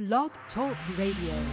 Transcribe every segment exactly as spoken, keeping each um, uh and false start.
Blog Talk Radio.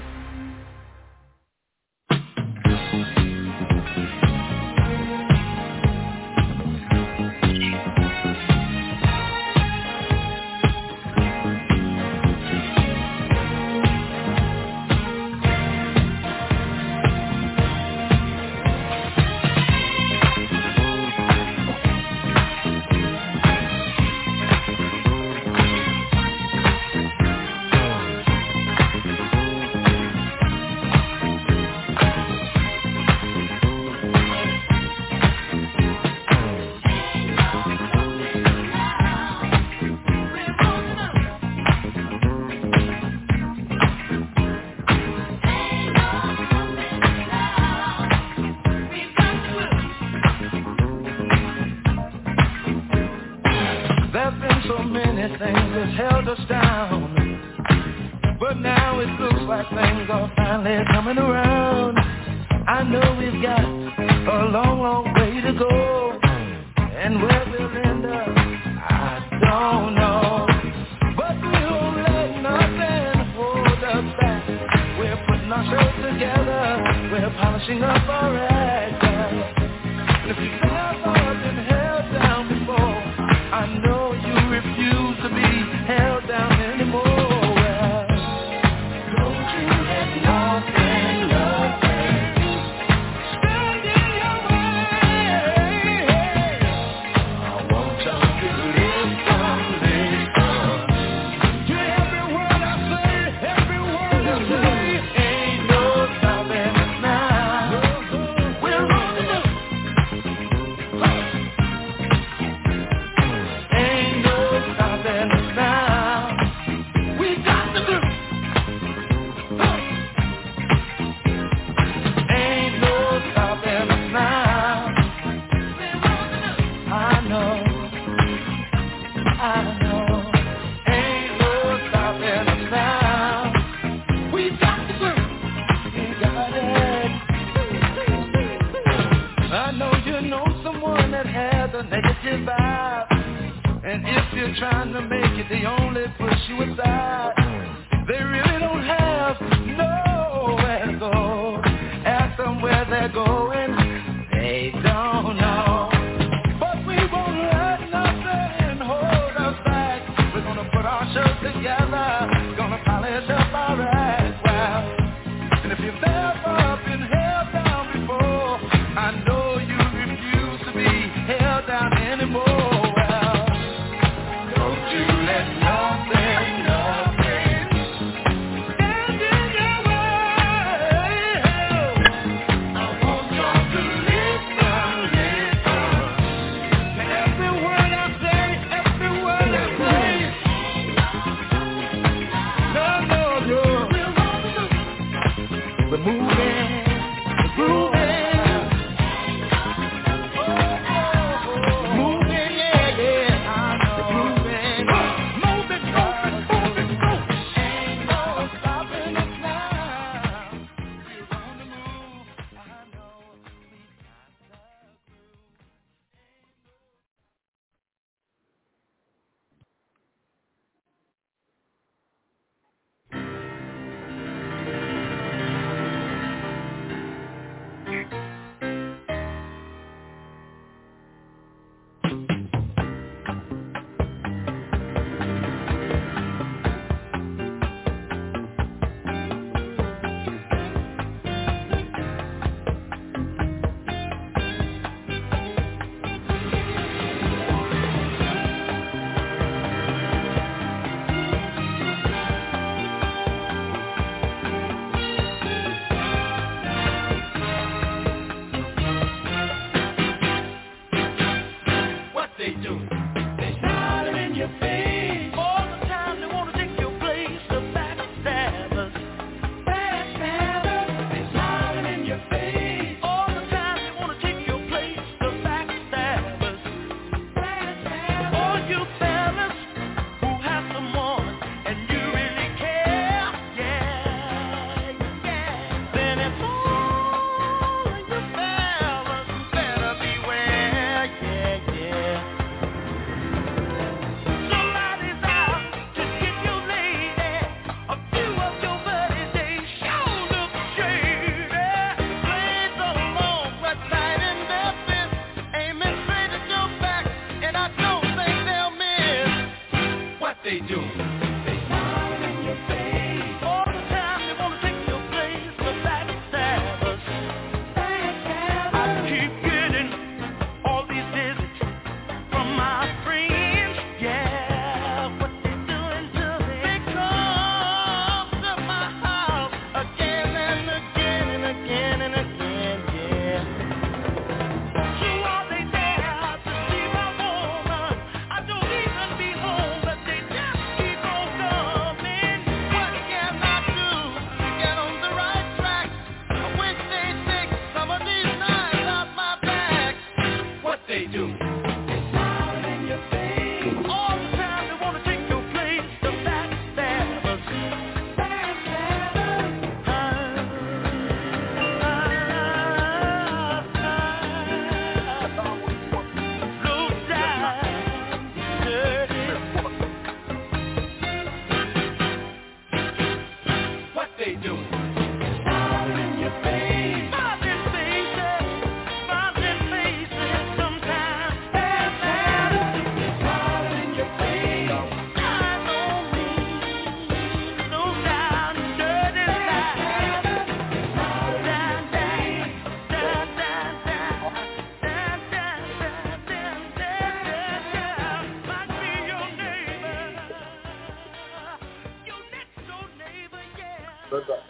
Bye-bye.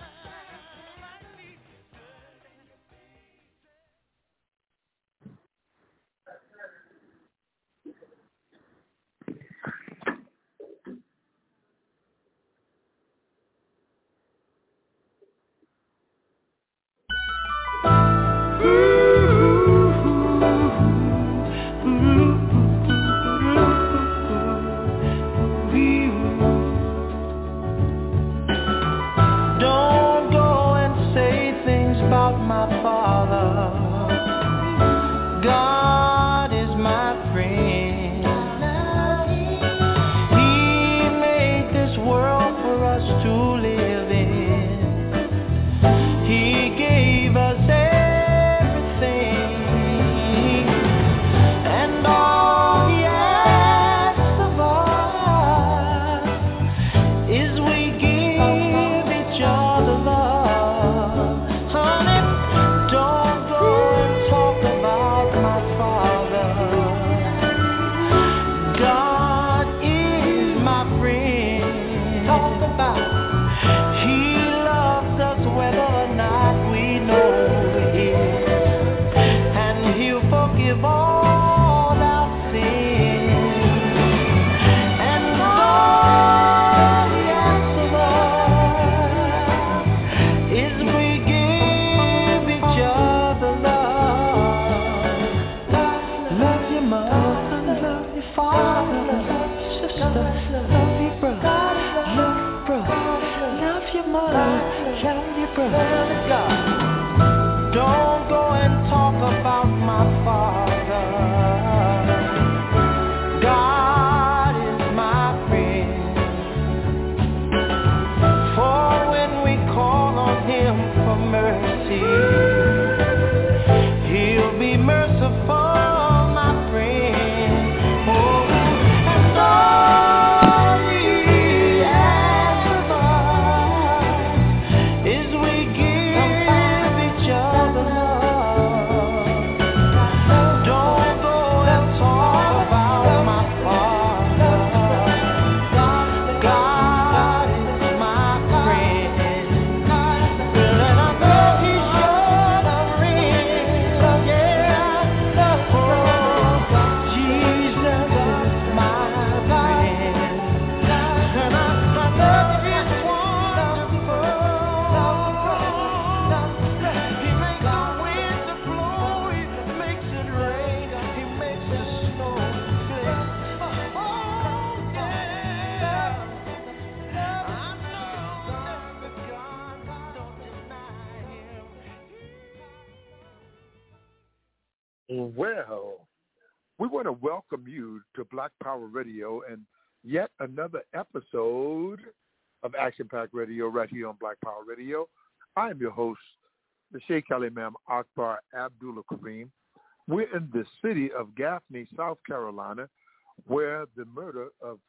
Well, we want to welcome you to Black Power Radio and yet another episode of Action Pack Radio right here on Black Power Radio. I am your host, the Sheikh Al-Imam Akbar Abdullah Kareem. We're in the city of Gaffney, South Carolina, where the murder of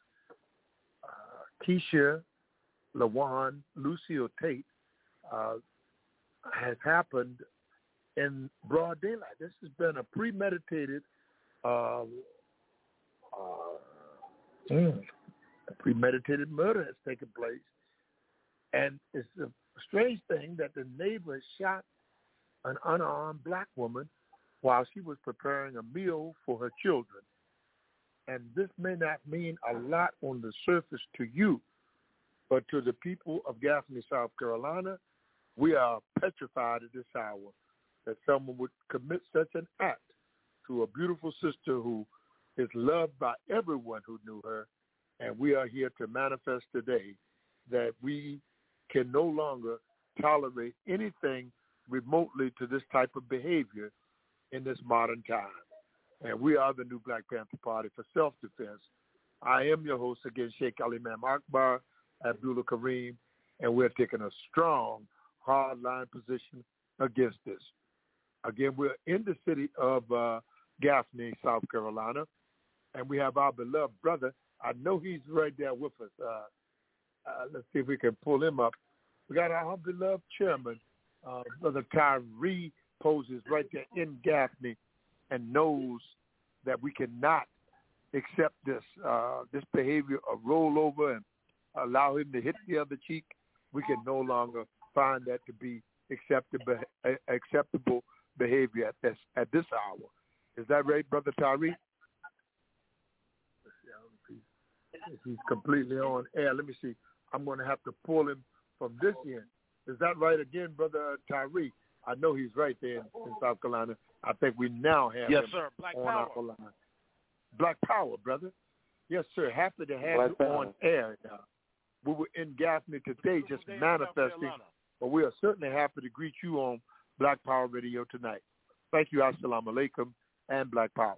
uh, Keisha LaJuan Lucille Tate uh, has happened in broad daylight. This has been a premeditated, uh, uh, mm, a premeditated murder has taken place, and it's a strange thing that the neighbor shot an unarmed black woman while she was preparing a meal for her children. And this may not mean a lot on the surface to you, but to the people of Gaffney, South Carolina, we are petrified at this hour that someone would commit such an act to a beautiful sister who is loved by everyone who knew her. And we are here to manifest today that we can no longer tolerate anything remotely to this type of behavior in this modern time. And we are the New Black Panther Party for Self-Defense. I am your host again, Sheikh Al-Imam Akbar Abdullah Kareem, and we're taking a strong, hard-line position against this. Again, we're in the city of uh, Gaffney, South Carolina, and we have our beloved brother. I know he's right there with us. Uh, uh, let's see if we can pull him up. We got our beloved chairman, uh, Brother Tyree Poses, right there in Gaffney, and knows that we cannot accept this uh, this behavior of rollover and allow him to hit the other cheek. we can no longer find that to be acceptable acceptable behavior at this at this hour. Is that right, Brother Tyree? If he's completely on air, let me see. I'm going to have to pull him from this end. Is that right again, Brother Tyree? I know he's right there in, in South Carolina. I think we now have yes, him sir. Black on Power. our line. Black Power, brother. Yes, sir. Happy to have Black you Power. on air now. We were in Gaffney today just manifesting, but we are certainly happy to greet you on Black Power Radio tonight. Thank you. Assalamu alaikum and Black Power.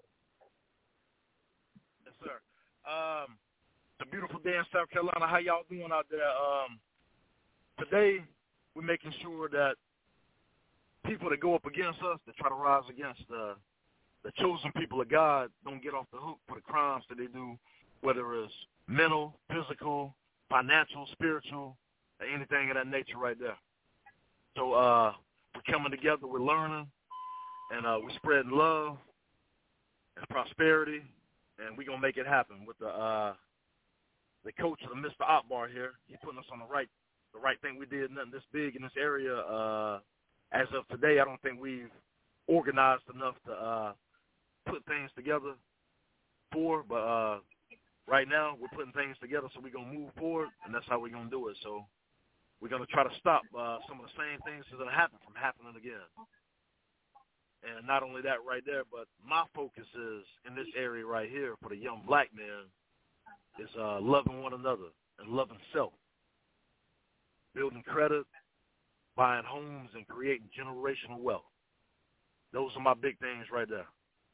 Yes, sir. Um, it's a beautiful day in South Carolina. How y'all doing out there? Um, today, we're making sure that people that go up against us, that try to rise against the, the chosen people of God, don't get off the hook for the crimes that they do, whether it's mental, physical, financial, spiritual, or anything of that nature right there. So uh, we're coming together, we're learning, and uh, we're spreading love and prosperity, and we're going to make it happen with the uh, the coach of the Mister Akbar here. He's putting us on the right the right thing. We did nothing this big in this area. Uh, as of today, I don't think we've organized enough to uh, put things together for, but uh, right now we're putting things together, so we're going to move forward, and that's how we're going to do it. So we're going to try to stop uh, some of the same things that are going to happen from happening again. And not only that right there, but my focus is in this area right here for the young black man is uh, loving one another and loving self, building credit, buying homes, and creating generational wealth. Those are my big things right there.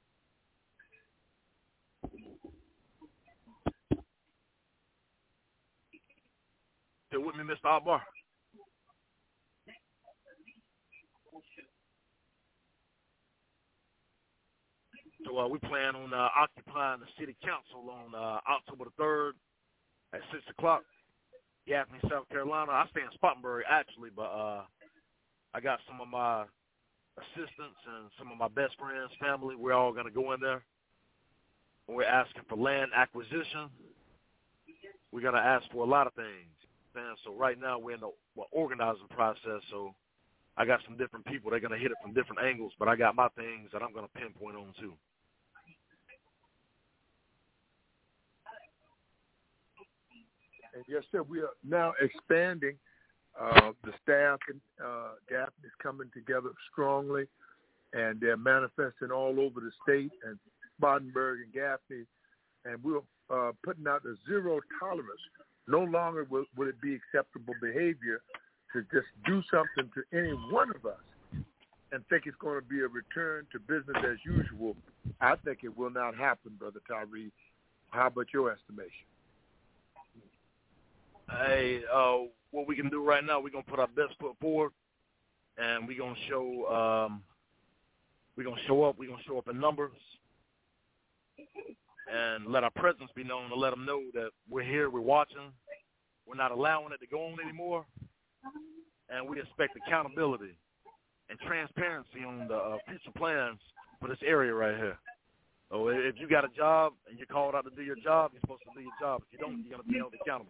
Still with me, Mister Akbar? So uh, we plan on uh, occupying the city council on uh, October the third at six o'clock, Gaffney, South Carolina. I stay in Spartanburg, actually, but uh, I got some of my assistants and some of my best friends, family. We're all going to go in there. We're asking for land acquisition. We're going to ask for a lot of things. So right now we're in the we're organizing process, so I got some different people. They're going to hit it from different angles, but I got my things that I'm going to pinpoint on too. And yes, sir, we are now expanding. Uh, the staff in uh, Gaffney is coming together strongly, and they're manifesting all over the state and Spartanburg and Gaffney, and we're uh, putting out a zero tolerance. No longer will, will it be acceptable behavior to just do something to any one of us and think it's going to be a return to business as usual. I think it will not happen, Brother Tyree. How about your estimation? Hey, uh, what we can do right now, we're going to put our best foot forward, and we're going to show um, we're going to show up. We're going to show up in numbers and let our presence be known, to let them know that we're here, we're watching, we're not allowing it to go on anymore, and we expect accountability and transparency on the uh, future plans for this area right here. So if you got a job and you're called out to do your job, you're supposed to do your job. If you don't, you're going to be held accountable.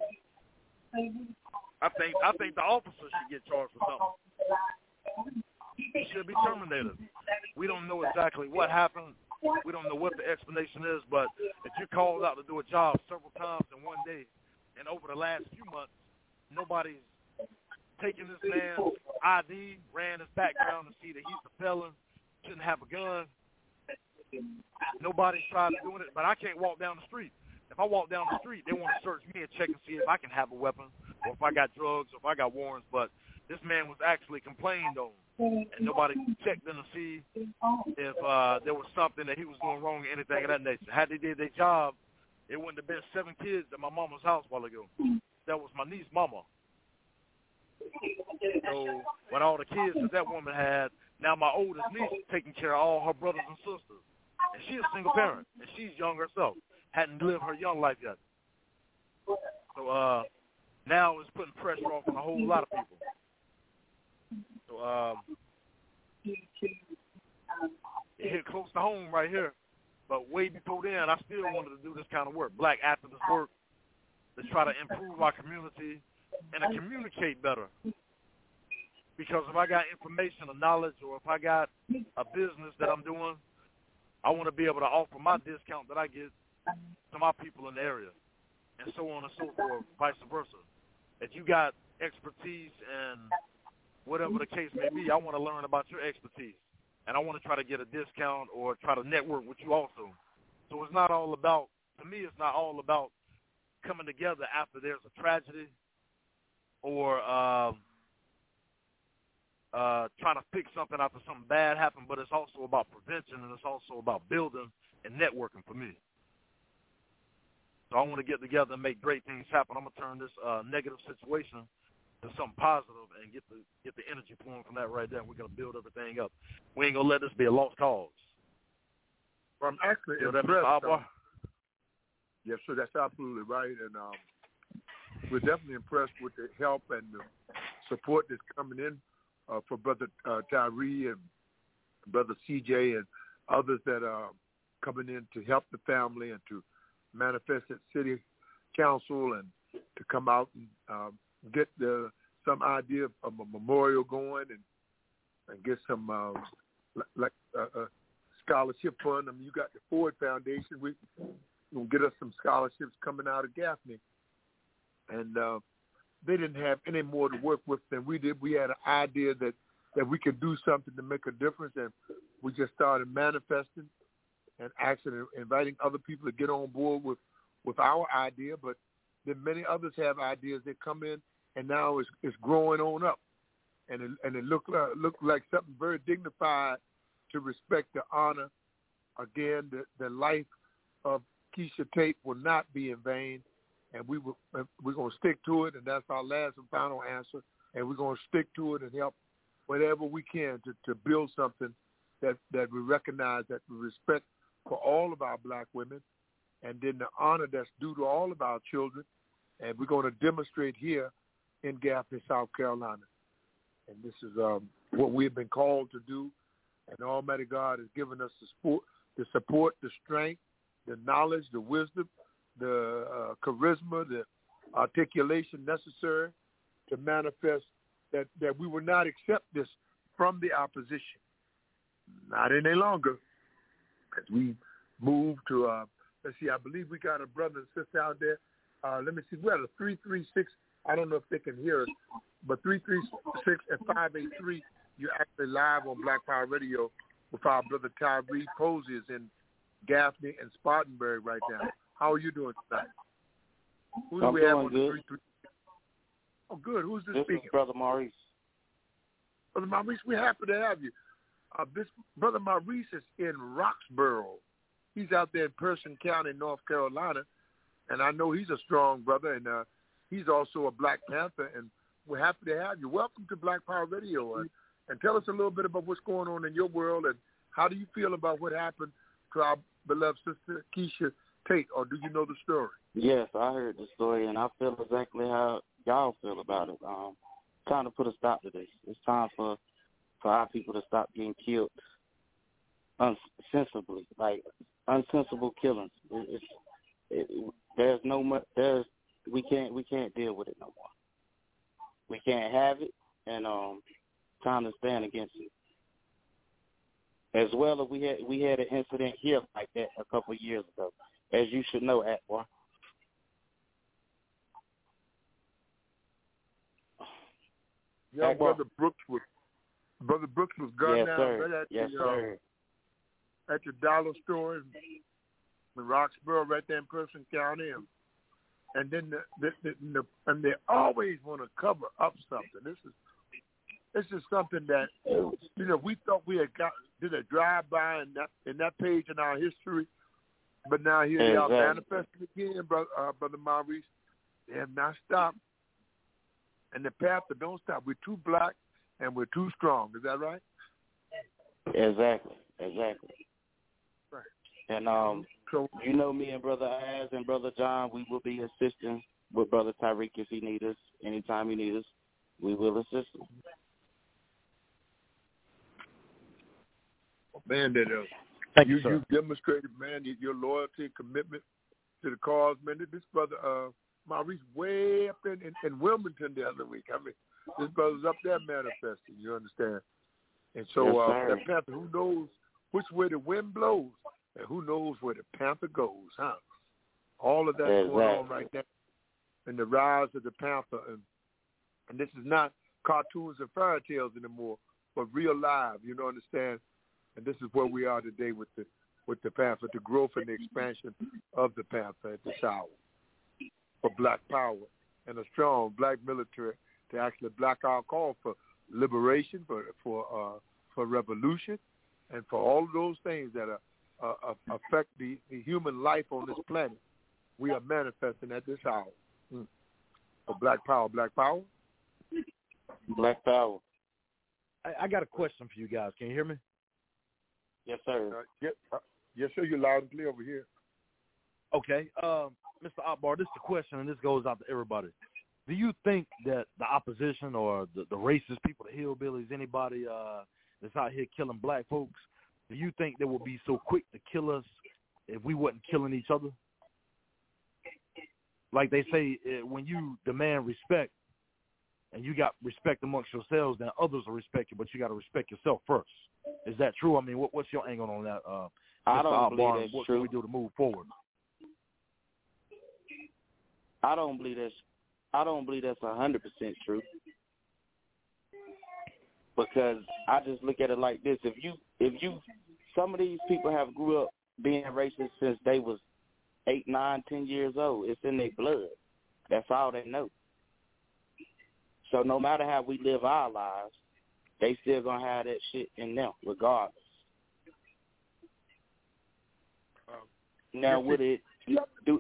I think I think the officer should get charged with something. He should be terminated. We don't know exactly what happened. We don't know what the explanation is, but if you're called out to do a job several times in one day, and over the last few months, nobody's taken this man's I D, ran his background to see that he's a felon, shouldn't have a gun. Nobody's tried to do it, but I can't walk down the street. If I walk down the street, they want to search me and check and see if I can have a weapon or if I got drugs or if I got warrants. But this man was actually complained on, and nobody checked in to see if uh, there was something that he was doing wrong or anything of that nature. Had they did their job, it wouldn't have been seven kids at my mama's house a while ago. That was my niece's mama. So with all the kids that that woman had, now my oldest niece is taking care of all her brothers and sisters. And she's a single parent, and she's young herself. Hadn't lived her young life yet. So uh, now it's putting pressure off on a whole lot of people. So um, it hit close to home right here. But way before then, I still wanted to do this kind of work, black activist work, to try to improve our community and to communicate better. Because if I got information or knowledge, or if I got a business that I'm doing, I want to be able to offer my discount that I get to my people in the area, and so on and so forth, vice versa. If you got expertise and whatever the case may be, I want to learn about your expertise, and I want to try to get a discount or try to network with you also. So it's not all about, to me, it's not all about coming together after there's a tragedy or um, uh, trying to fix something after something bad happened, but it's also about prevention, and it's also about building and networking for me. So I want to get together and make great things happen. I'm going to turn this uh, negative situation to something positive and get the get the energy pouring from that right there. We're going to build everything up. We ain't going to let this be a lost cause. Well, I'm actually you know impressed. Uh, yes, sir, that's absolutely right. And um, we're definitely impressed with the help and the support that's coming in uh, for Brother uh, Tyree and Brother C J and others that are coming in to help the family and to manifest at City Council and to come out and um, get the, some idea of a memorial going and, and get some um, like uh, uh, scholarship fund. I mean, you got the Ford Foundation. We will get us some scholarships coming out of Gaffney. And uh, they didn't have any more to work with than we did. We had an idea that, that we could do something to make a difference, and we just started manifesting and asking and inviting other people to get on board with, with our idea. But then many others have ideas that come in, and now it's, it's growing on up. And it, and it looked like, looked like something very dignified to respect the honor. Again, the, the life of Keisha Tate will not be in vain, and we will, we're going to stick to it, and that's our last and final answer, and we're going to stick to it and help whatever we can to, to build something that, that we recognize, that we respect for all of our black women, and then the honor that's due to all of our children, and we're going to demonstrate here in Gaffney, South Carolina. And this is um, what we've been called to do, and Almighty God has given us the support, the, support, the strength, the knowledge, the wisdom, the uh, charisma, the articulation necessary to manifest that, that we will not accept this from the opposition, not any longer. As we move to, uh, let's see, I believe we got a brother and sister out there. Uh, let me see, we have a three three six. I don't know if they can hear us, but three three six and five eight three, you're actually live on Black Power Radio with our brother Tyree Posey is in Gaffney and Spartanburg right now. How are you doing tonight? Who do I'm we have doing on good. the three three? Oh, good. Who's this, this speaking? Is Brother Maurice. Brother Maurice, we're happy to have you. Uh, this Brother Maurice is in Roxborough. He's out there in Person County, North Carolina, and I know he's a strong brother, and uh, he's also a Black Panther, and we're happy to have you. Welcome to Black Power Radio, and, and tell us a little bit about what's going on in your world, and how do you feel about what happened to our beloved sister Keisha Tate, or do you know the story? Yes, I heard the story, and I feel exactly how y'all feel about it. Um, time to put a stop to this. It's time for for our people to stop getting killed unsensibly, like unsensible killings. It, it's, it, there's no much. There's we can't we can't deal with it no more. We can't have it, and um, time to stand against it. As well as we had we had an incident here like that a couple of years ago, as you should know, Akbar. Yeah, Akbar. Brother Brooks was Brother Brooks was gunned yes, down sir. right at yes, the sir. Uh, at the dollar store in, in Roxborough, right there in Person County, and, and then the, the, the, the and they always want to cover up something. This is this is something that you know we thought we had got did a drive by in that in that page in our history, but now here they exactly. are manifesting again, brother, uh, brother Maurice. They have not stopped, and the path that don't stop. We're too black and we're too strong. Is that right? Exactly, exactly. Right. And um, so you know me and Brother Az and Brother John, we will be assisting with Brother Tariq if he need us. Anytime he need us, we will assist him. Man, that uh, Thank you, you, sir. you demonstrated, man, your loyalty, commitment to the cause, man. This brother uh, Maurice way up in, in, in Wilmington the other week. I mean, this brother's up there manifesting. You understand? And so yes, uh, that Panther, who knows which way the wind blows, and who knows where the Panther goes, huh? All of that's exactly. going on right now, and the rise of the Panther, and and this is not cartoons and fairy tales anymore, but real life. You know, understand? And this is where we are today with the with the Panther, the growth and the expansion of the Panther at this hour for Black power and a strong Black military to actually black our call for liberation, for for uh, for revolution, and for all of those things that are, uh, affect the, the human life on this planet. We are manifesting at this hour mm. for Black power. Black power. Black power. I, I got a question for you guys. Can you hear me? Yes, sir. Uh, yes, uh, yes, sir. You're loud and clear over here. Okay. Um, Mister Akbar, this is the question, and this goes out to everybody. Do you think that the opposition or the, the racist people, the hillbillies, anybody uh, that's out here killing black folks, do you think they would be so quick to kill us if we wasn't killing each other? Like they say, when you demand respect and you got respect amongst yourselves, then others will respect you, but you got to respect yourself first. Is that true? I mean, what, what's your angle on that? Uh, I don't Akbar, believe that's what true. What can we do to move forward? I don't believe that's. I don't believe that's a hundred percent true. Because I just look at it like this: if you, if you, some of these people have grew up being racist since they was eight, nine, ten years old. It's in their blood. That's all they know. So no matter how we live our lives, they still gonna have that shit in them, regardless. Um, now, would it do?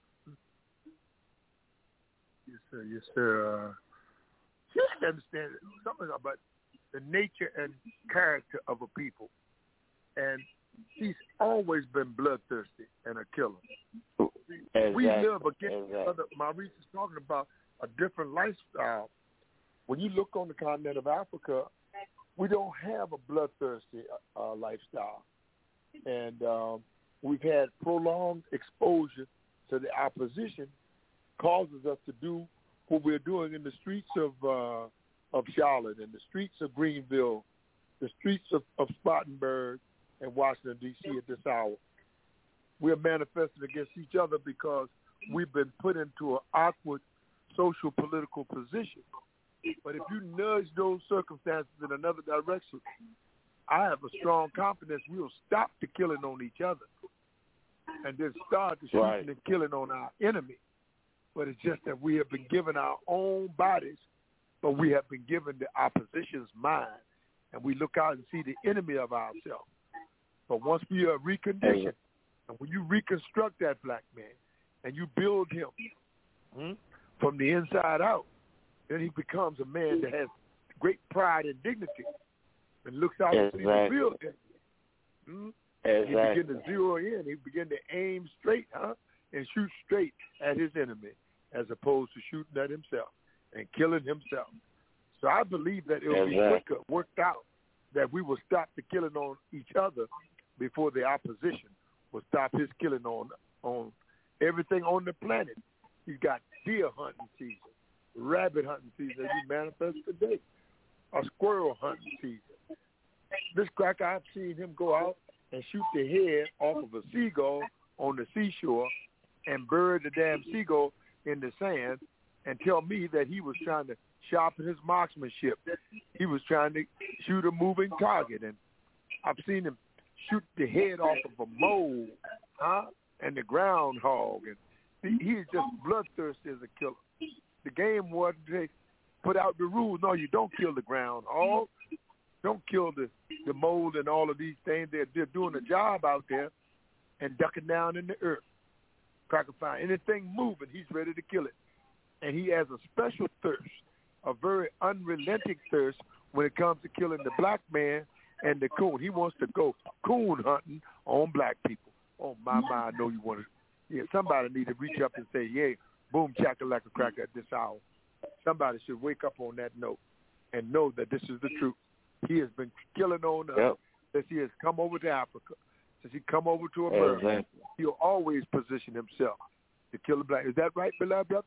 Yes, sir. Yes, sir. Uh, you have to understand something about the nature and character of a people, and he's always been bloodthirsty and a killer. Exactly. We live against exactly. other. Maurice is talking about a different lifestyle. When you look on the continent of Africa, we don't have a bloodthirsty uh, lifestyle, and um, we've had prolonged exposure to the opposition. Causes us to do what we're doing in the streets of uh, of Charlotte, and the streets of Greenville, the streets of, of Spartanburg and Washington, D C at this hour. We're manifesting against each other because we've been put into an awkward social political position. But if you nudge those circumstances in another direction, I have a strong confidence we'll stop the killing on each other and then start the shooting right. and killing on our enemy. But it's just that we have been given our own bodies, but we have been given the opposition's mind, and we look out and see the enemy of ourselves. But once we are reconditioned, and when you reconstruct that black man, and you build him hmm, from the inside out, then he becomes a man that has great pride and dignity, and looks out exactly. and sees the real enemy. Hmm? Exactly. He begin to zero in. He begin to aim straight, huh? And shoot straight at his enemy as opposed to shooting at himself and killing himself. So I believe that it will exactly. be quicker worked out that we will stop the killing on each other before the opposition will stop his killing on on everything on the planet. He's got deer hunting season, rabbit hunting season as he manifests today, a squirrel hunting season. This cracker, I've seen him go out and shoot the head off of a seagull on the seashore and bury the damn seagull in the sand and tell me that he was trying to sharpen his marksmanship. He was trying to shoot a moving target. And I've seen him shoot the head off of a mole, huh? And the groundhog. And he, he's just bloodthirsty as a killer. The game warden, they put out the rules. No, you don't kill the groundhog. Don't kill the, the mole and all of these things. They're, they're doing a job out there and ducking down in the earth. Cracker find anything moving, he's ready to kill it. And he has a special thirst, a very unrelenting thirst when it comes to killing the black man and the coon. He wants to go coon hunting on black people. Oh, my, my, I know you want to. Yeah, somebody need to reach up and say, yeah, boom, chakalaka cracker at this hour. Somebody should wake up on that note and know that this is the truth. He has been killing on us yep. since he has come over to Africa. Since he come over to America, exactly. he'll always position himself to kill the black. Is that right, beloved brother?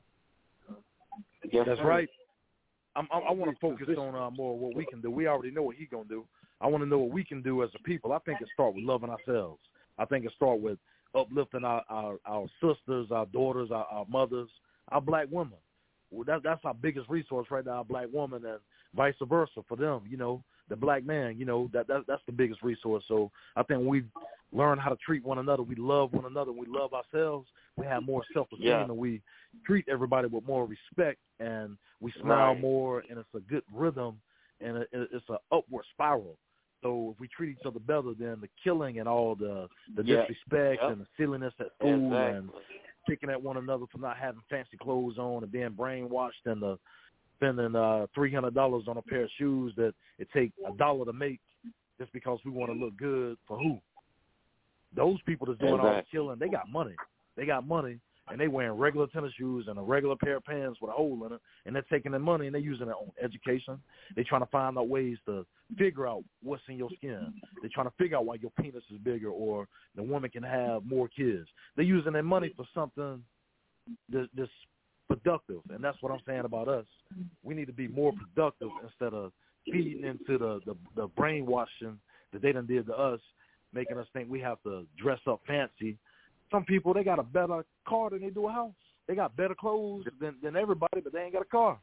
Yes, That's sir. right. I'm, I'm, I want to focus on uh, more what we can do. We already know what he's going to do. I want to know what we can do as a people. I think it starts with loving ourselves. I think it starts with uplifting our, our, our sisters, our daughters, our, our mothers, our black women. Well, that, that's our biggest resource right now, our black woman, and vice versa for them, you know, the black man, you know, that, that that's the biggest resource. So I think we learn how to treat one another. We love one another. We love ourselves. We have more self-esteem, Yeah. and we treat everybody with more respect, and we smile Right. more, and it's a good rhythm, and it, it's an upward spiral. So if we treat each other better, then the killing and all the, the Yeah. disrespect Yep. and the silliness at school Exactly. and picking at one another for not having fancy clothes on and being brainwashed and the spending uh, three hundred dollars on a pair of shoes that it takes a dollar to make just because we want to look good for who? Those people that's doing all the Exactly. killing, they got money. They got money, and they wearing regular tennis shoes and a regular pair of pants with a hole in it, and they're taking their money and they're using it on education. They're trying to find out ways to figure out what's in your skin. They're trying to figure out why your penis is bigger or the woman can have more kids. They're using their money for something that's, that's productive, and that's what I'm saying about us. We need to be more productive instead of feeding into the, the, the brainwashing that they done did to us, making us think we have to dress up fancy. Some people, they got a better car than they do a house. They got better clothes than, than everybody, but they ain't got a car.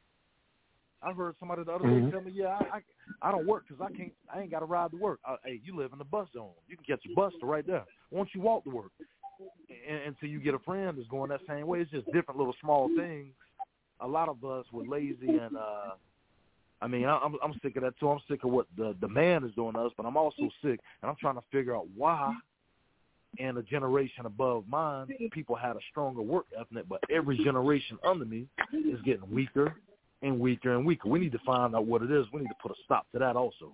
I heard somebody the other Mm-hmm. day tell me, yeah, I, I, I don't work because I can't, I ain't got to ride to work. I, hey, you live in the bus zone. You can catch a bus to right there. Why don't you walk to work? And, until you get a friend that's going that same way. It's just different little small things. A lot of us were lazy, and uh, I mean, I, I'm I'm sick of that too. I'm sick of what the, the man is doing to us, but I'm also sick, and I'm trying to figure out why. And a generation above mine, people had a stronger work ethic, but every generation under me is getting weaker and weaker and weaker. We need to find out what it is. We need to put a stop to that also.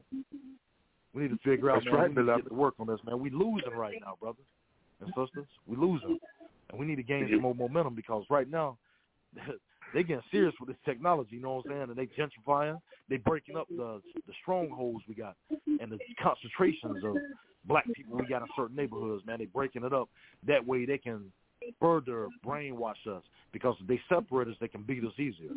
We need to figure out, That's man, right, we need to beloved. get to work on this, man. We losing right now, brothers and sisters. We losing. And we need to gain some more momentum because right now, they getting serious with this technology, you know what I'm saying? And they gentrifying. They breaking up the the strongholds we got and the concentrations of black people we got in certain neighborhoods, man. They breaking it up. That way they can further brainwash us because if they separate us, they can beat us easier.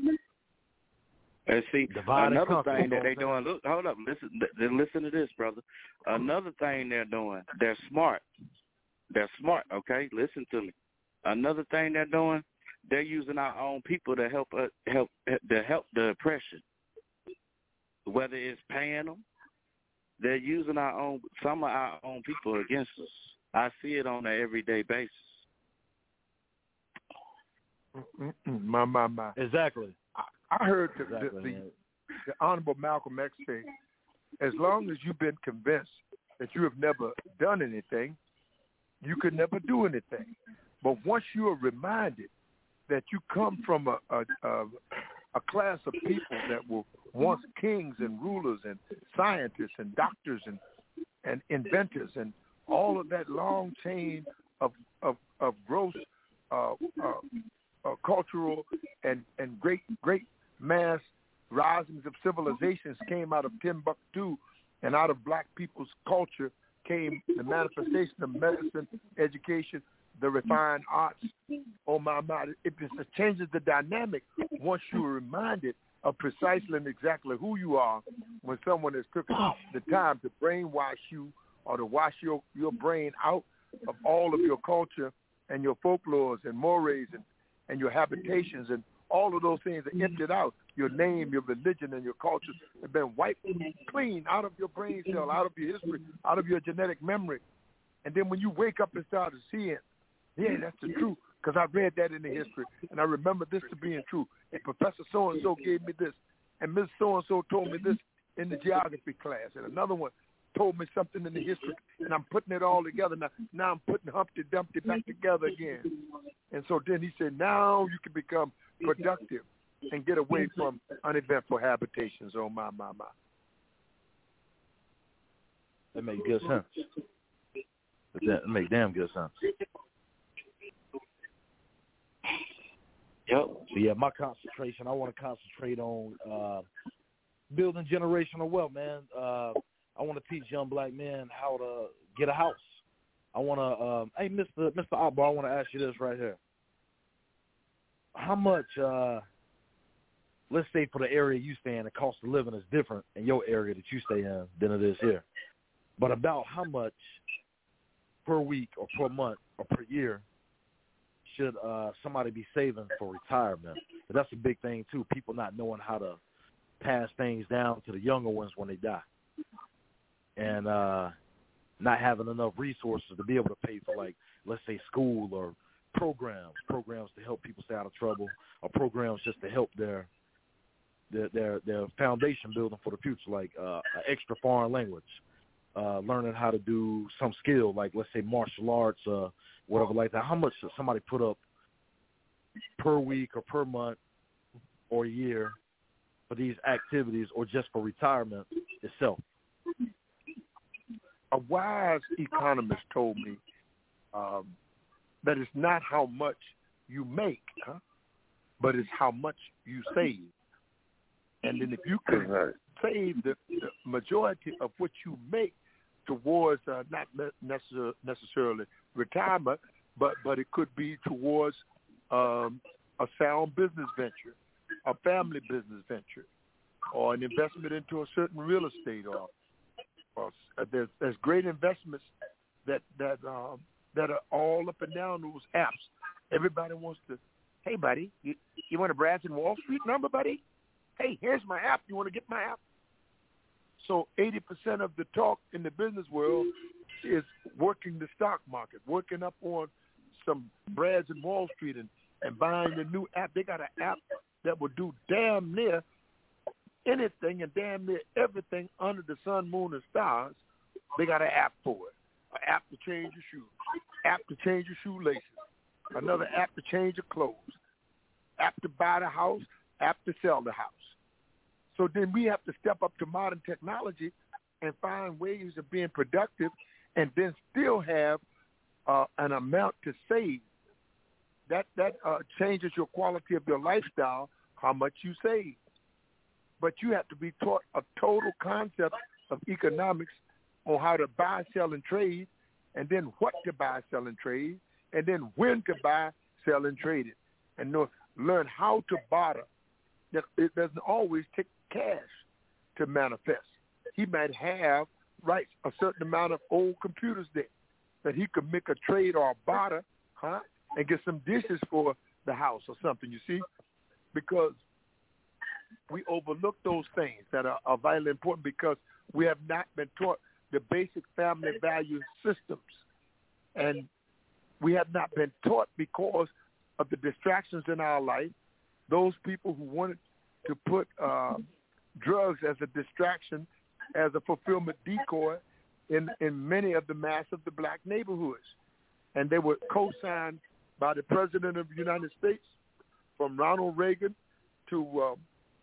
And see, Divide and another conquer, thing you know that they what I'm doing, look, hold up, listen, th- listen to this, brother. Another thing they're doing, they're smart. They're smart, okay? Listen to me. Another thing they're doing, they're using our own people to help uh, help to help the oppression. Whether it's paying them, they're using our own some of our own people against us. I see it on an everyday basis. Mm-mm, my, my, my. Exactly. I, I heard the, Exactly, the, the, man. the Honorable Malcolm X say, as long as you've been convinced that you have never done anything, you could never do anything. But once you are reminded that you come from a, a, a, a class of people that were once kings and rulers and scientists and doctors and, and inventors and all of that long chain of, of, of gross uh, uh, uh, cultural and, and great, great mass risings of civilizations came out of Timbuktu, and out of black people's culture came the manifestation of medicine, education, the refined arts. Oh, my, my. It just changes the dynamic once you are reminded of precisely and exactly who you are when someone has took the time to brainwash you or to wash your, your brain out of all of your culture and your folklores and mores and, and your habitations and all of those things are emptied out. Your name, your religion, and your culture have been wiped clean out of your brain cell, out of your history, out of your genetic memory. And then when you wake up and start to see it, yeah, that's the truth, because I read that in the history, and I remember this to being true. And Professor so-and-so gave me this, and Miss so-and-so told me this in the geography class, and another one told me something in the history, and I'm putting it all together. Now, now I'm putting Humpty Dumpty back together again. And so then he said, now you can become productive and get away from uneventful habitations. Oh, my, my, my. That makes good sense. That makes damn good sense. Yep. So, yeah, my concentration, I want to concentrate on uh, building generational wealth, man. Uh, I want to teach young black men how to get a house. I want to, um, hey, Mister Mister Akbar, I want to ask you this right here. how much, uh, let's say for the area you stay in, the cost of living is different in your area that you stay in than it is here. But about how much per week or per month or per year should uh, somebody be saving for retirement? But that's a big thing, too, people not knowing how to pass things down to the younger ones when they die. And uh, not having enough resources to be able to pay for, like, let's say school or programs, programs to help people stay out of trouble, or programs just to help their their their, their foundation building for the future, like uh, an extra foreign language, uh, learning how to do some skill, like let's say martial arts, uh, whatever like that. How much should somebody put up per week or per month or year for these activities, or just for retirement itself? A wise economist told me um, that it's not how much you make, huh? but it's how much you save. And then if you can right. save the, the majority of what you make towards uh, not necessar- necessarily retirement, but, but it could be towards um, a sound business venture, a family business venture, or an investment into a certain real estate, or, or uh, there's, there's great investments that that um, that are all up and down those apps. Everybody wants to, hey, buddy, you, you want a Branson Wall Street number, buddy? Hey, here's my app. You want to get my app? So eighty percent of the talk in the business world is working the stock market, working up on some Branson Wall Street and, and buying the new app. They got an app that will do damn near anything and damn near everything under the sun, moon, and stars. They got an app for it. An app to change your shoes, app to change your shoelaces, another app to change your clothes, app to buy the house, app to sell the house. So then we have to step up to modern technology and find ways of being productive, and then still have uh, an amount to save. That that uh, changes your quality of your lifestyle, how much you save. But you have to be taught a total concept of economics on how to buy, sell, and trade, and then what to buy, sell, and trade, and then when to buy, sell, and trade it, and know, learn how to barter. It doesn't always take cash to manifest. He might have, right, a certain amount of old computers there that he could make a trade or a barter, huh, and get some dishes for the house or something, you see, because we overlook those things that are, are vitally important because we have not been taught the basic family value systems. And we have not been taught because of the distractions in our life, those people who wanted to put uh, drugs as a distraction, as a fulfillment decoy in, in many of the mass of the black neighborhoods. And they were co-signed by the President of the United States, from Ronald Reagan to um,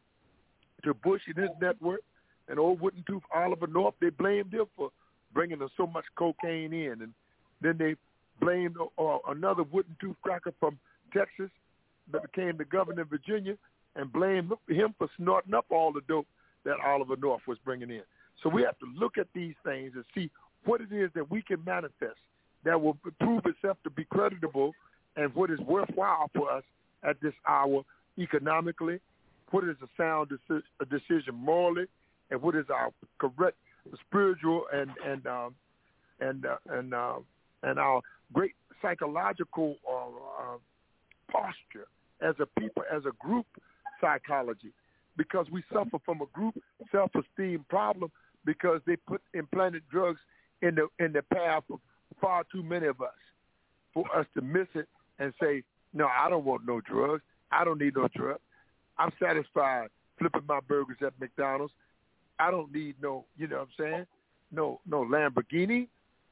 to Bush and his network, and old wooden tooth Oliver North. They blamed him for bringing us so much cocaine in. And then they blamed uh, another wooden tooth cracker from Texas that became the governor of Virginia, and blamed him for snorting up all the dope that Oliver North was bringing in. So we have to look at these things and see what it is that we can manifest that will prove itself to be creditable and what is worthwhile for us at this hour economically, what is a sound deci- a decision morally, and what is our correct spiritual and and um, and uh, and uh, and our great psychological uh, uh, posture as a people, as a group psychology, because we suffer from a group self-esteem problem because they put implanted drugs in the in the path of far too many of us for us to miss it and say, no, I don't want no drugs. I don't need no drugs. I'm satisfied flipping my burgers at McDonald's. I don't need no, you know what I'm saying, no no Lamborghini.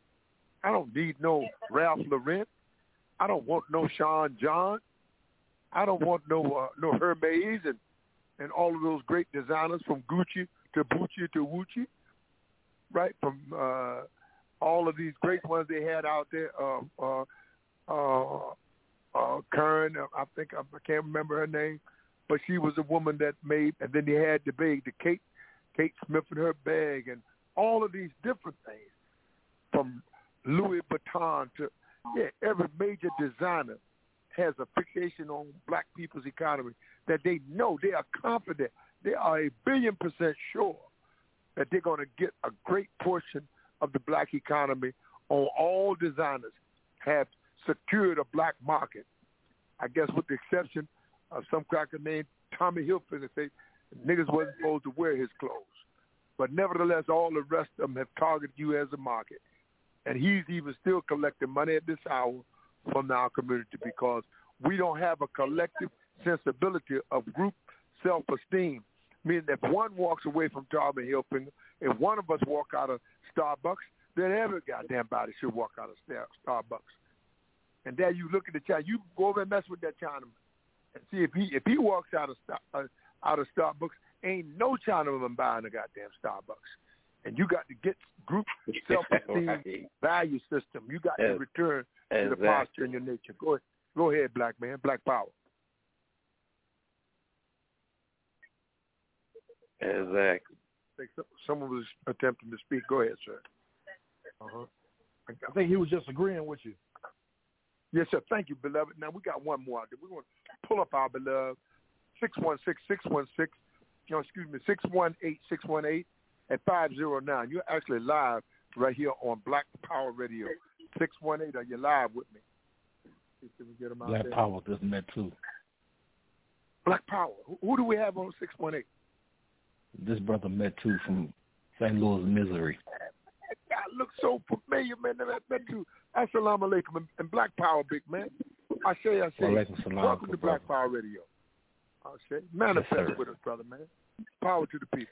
I don't need no Ralph Lauren. I don't want no Sean John. I don't want no uh, no Hermes and, and all of those great designers from Gucci to Gucci to Wucci, right? From uh, all of these great ones they had out there. Uh, uh, uh, uh, Karen, I think I can't remember her name, but she was a woman that made. And then they had the bag, the Kate Kate Smith and her bag, and all of these different things, from Louis Vuitton to yeah, every major designer has a fixation on black people's economy that they know, they are confident, they are a billion percent sure that they're going to get a great portion of the black economy on all designers have secured a black market. I guess with the exception of some cracker named Tommy Hilfiger, say niggas wasn't supposed to wear his clothes. But nevertheless, all the rest of them have targeted you as a market. And he's even still collecting money at this hour from our community because we don't have a collective sensibility of group self-esteem, meaning that if one walks away from Tommy Hilfiger, if one of us walk out of Starbucks, then every goddamn body should walk out of Starbucks. And there you look at the China. You go over and mess with that Chinaman and see if he if he walks out of uh, out of Starbucks, ain't no Chinaman buying a goddamn Starbucks. And you got to get group self-esteem right. value system. You got to return exactly. to the posture in your nature. Go ahead, go ahead, black man, black power. Exactly. I think someone was attempting to speak. Go ahead, sir. Uh-huh. I think he was just agreeing with you. Yes, sir. Thank you, beloved. Now, we got one more out there. We're going to pull up our beloved six one six, six one six, you know, excuse me, six one eight, six one eight at five zero nine. You're actually live right here on Black Power Radio. six one eight, are you live with me? See if we get them out Black there. Power doesn't that too. Black Power. Who, who do we have on six one eight? This brother met too from Saint Louis, Missouri. That guy looks so familiar, man. That met too. Assalamu alaikum and Black Power, big man. I say, I say, welcome to Black Power Radio. I say, manifest yes, with us, brother, man. Power to the people.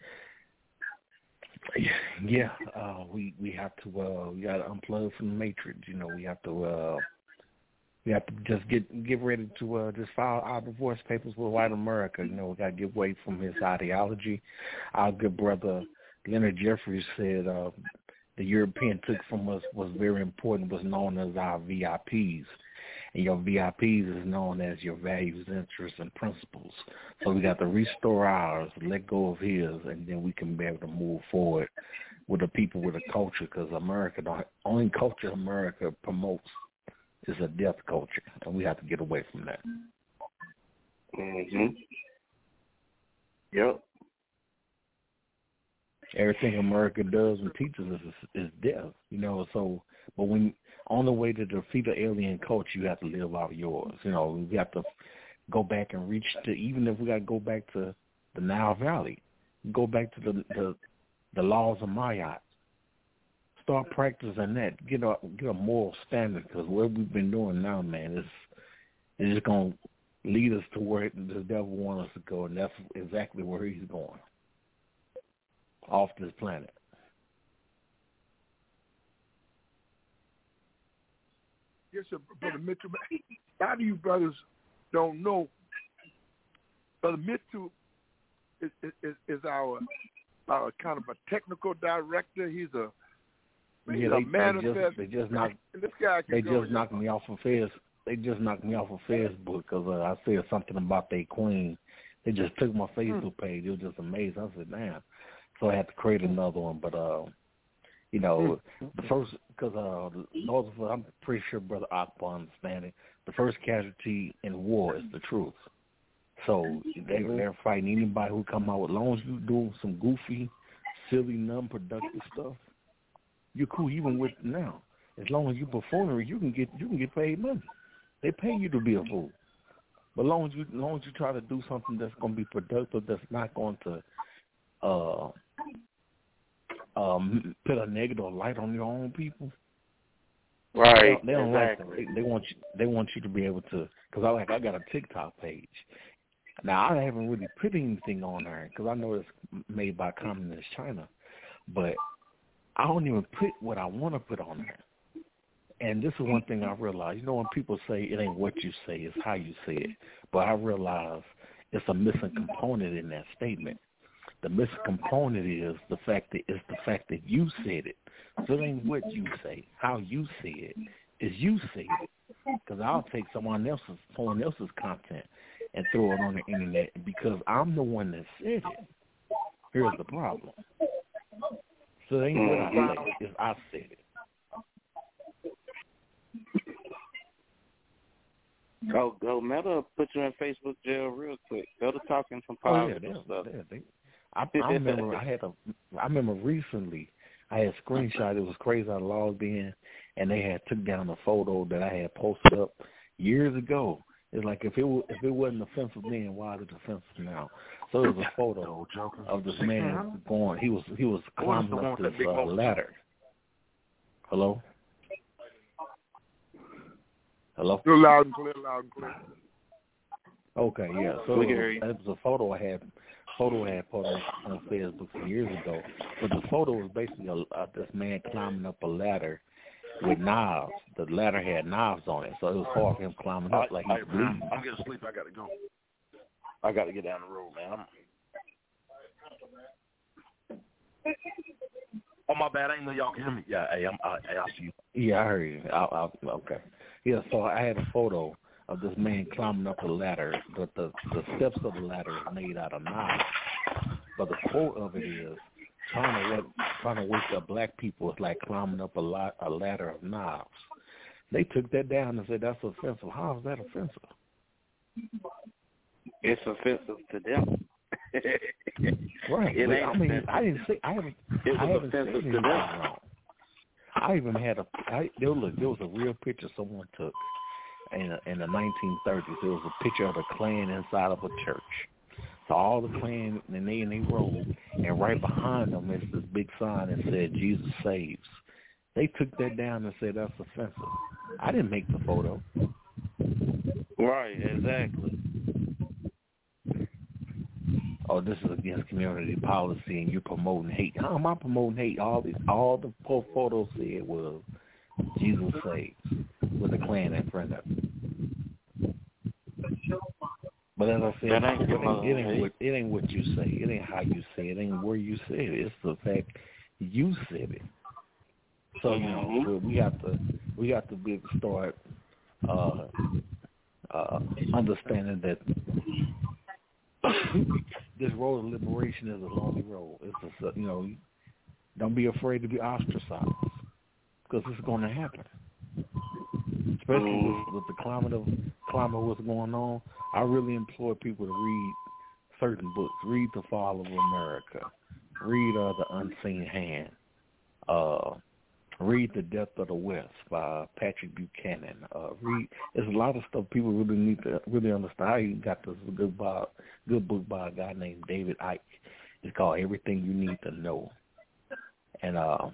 Yeah, uh, we we have to uh, we got to unplug from the matrix. You know, we have to uh, we have to just get get ready to uh, just file our divorce papers with white America. You know, we got to get away from his ideology. Our good brother Leonard Jeffries said uh, the European took from us was very important, was known as our V I Ps. And your V I Ps is known as your values, interests, and principles. So we got to restore ours, let go of his, and then we can be able to move forward with the people, with a culture, because America, the only culture America promotes is a death culture, and we have to get away from that. Mm-hmm. Yep. Everything America does and teaches us is, is death, you know, so, but when, on the way to defeat the alien culture, you have to live out yours. You know, we have to go back and reach to, even if we got to go back to the Nile Valley, go back to the the, the laws of Mayat. Start practicing that. Get a get a moral standard, because what we've been doing now, man, is is just gonna lead us to where the devil wants us to go, and that's exactly where he's going, off this planet. Yes, sir, Brother Mitchell. A lot of you brothers don't know. Brother Mitchell is, is, is our, our kind of a technical director. He's a, he's yeah, a they, manifest. They just, they just knocked. This guy they go just knocked me off of Fez. They just knocked me off of Facebook because uh, I said something about their queen. They just took my Facebook hmm. page. It was just amazing. I said, damn. So I had to create another one, but. uh You know, the first, because uh, those of I'm pretty sure Brother Akbar understand it, the first casualty in war is the truth. So they, they're fighting anybody who come out with, as long as you do some goofy, silly, non-productive stuff, you're cool even with now. As long as you perform it, you can get you can get paid money. They pay you to be a fool. But as long as you, as long as you try to do something that's going to be productive, that's not going to uh, Um, put a negative light on your own people. Right. They don't, they don't exactly. like that. They, they want you. They want you to be able to. Because I like. I got a TikTok page. Now I haven't really put anything on there because I know it's made by communist China, but I don't even put what I want to put on there. And this is one thing I realized. You know, when people say it ain't what you say, it's how you say it. But I realize it's a missing component in that statement. The missing component is the fact that it's the fact that you said it. So it ain't what you say. How you say it is you say it. Because I'll take someone else's, someone else's content and throw it on the internet because I'm the one that said it. Here's the problem. So it ain't what I say, it's I said it. Go, go, Meta put you in Facebook jail real quick. Go to talking some Oh yeah, positive they, stuff. they, they, I, I remember I had a. I remember recently I had a screenshot. It was crazy. I logged in, and they had took down a photo that I had posted up years ago. It's like if it was, if it wasn't offensive then, why is it offensive now? So it was a photo of this man going. He was he was climbing up this uh, ladder. Hello. Hello? You're loud and clear, loud and clear. Okay, yeah. So it was, it was a photo I had photo I had put on, on Facebook some years ago. But the photo was basically a, uh, this man climbing up a ladder with knives. The ladder had knives on it, so it was hard for him climbing up like he was bleeding. I'm getting sleepy. I got to go. I got to get down the road, man. I'm... Oh, my bad. I didn't know y'all can hear me. Yeah, hey, I'm, I, hey, I'll see you. Yeah, I heard you. I, I, okay. Yeah, so I had a photo of this man climbing up the ladder, but the, the steps of the ladder is made out of knives. But the quote of it is, trying to, work, trying to wake up black people is like climbing up a, lot, a ladder of knives. They took that down and said, that's offensive. How is that offensive? It's offensive to them. Right. It but, ain't I mean, offensive. I didn't say, I haven't, it I was haven't said offensive to anything them. wrong. I even had a, I, there, look, there was a real picture someone took in, in the nineteen thirties. There was a picture of the Klan inside of a church. So all the Klan, and they in they robe, and right behind them is this big sign that said, Jesus saves. They took that down and said, that's offensive. I didn't make the photo. Right, exactly. Oh, this is against community policy, and you're promoting hate. How am I promoting hate? All these, all the photos said was Jesus saves with the Klan in front of it. But as I said, it ain't, it ain't, it ain't, what, it ain't what you say. It ain't how you say it. It ain't where you say it. It's the fact you said it. So you know, we have to, we have to be able to start uh, uh, understanding that. This road of liberation is a lonely road. It's a, you know, don't be afraid to be ostracized because it's going to happen. Especially with, with the climate of climate of what's going on. I really implore people to read certain books. Read The Fall of America. Read uh, The Unseen Hand. Uh, read The Death of the West by Patrick Buchanan. Uh, read. There's a lot of stuff people really need to really understand. I even got this good by, good book by a guy named David Icke. It's called Everything You Need to Know. And uh,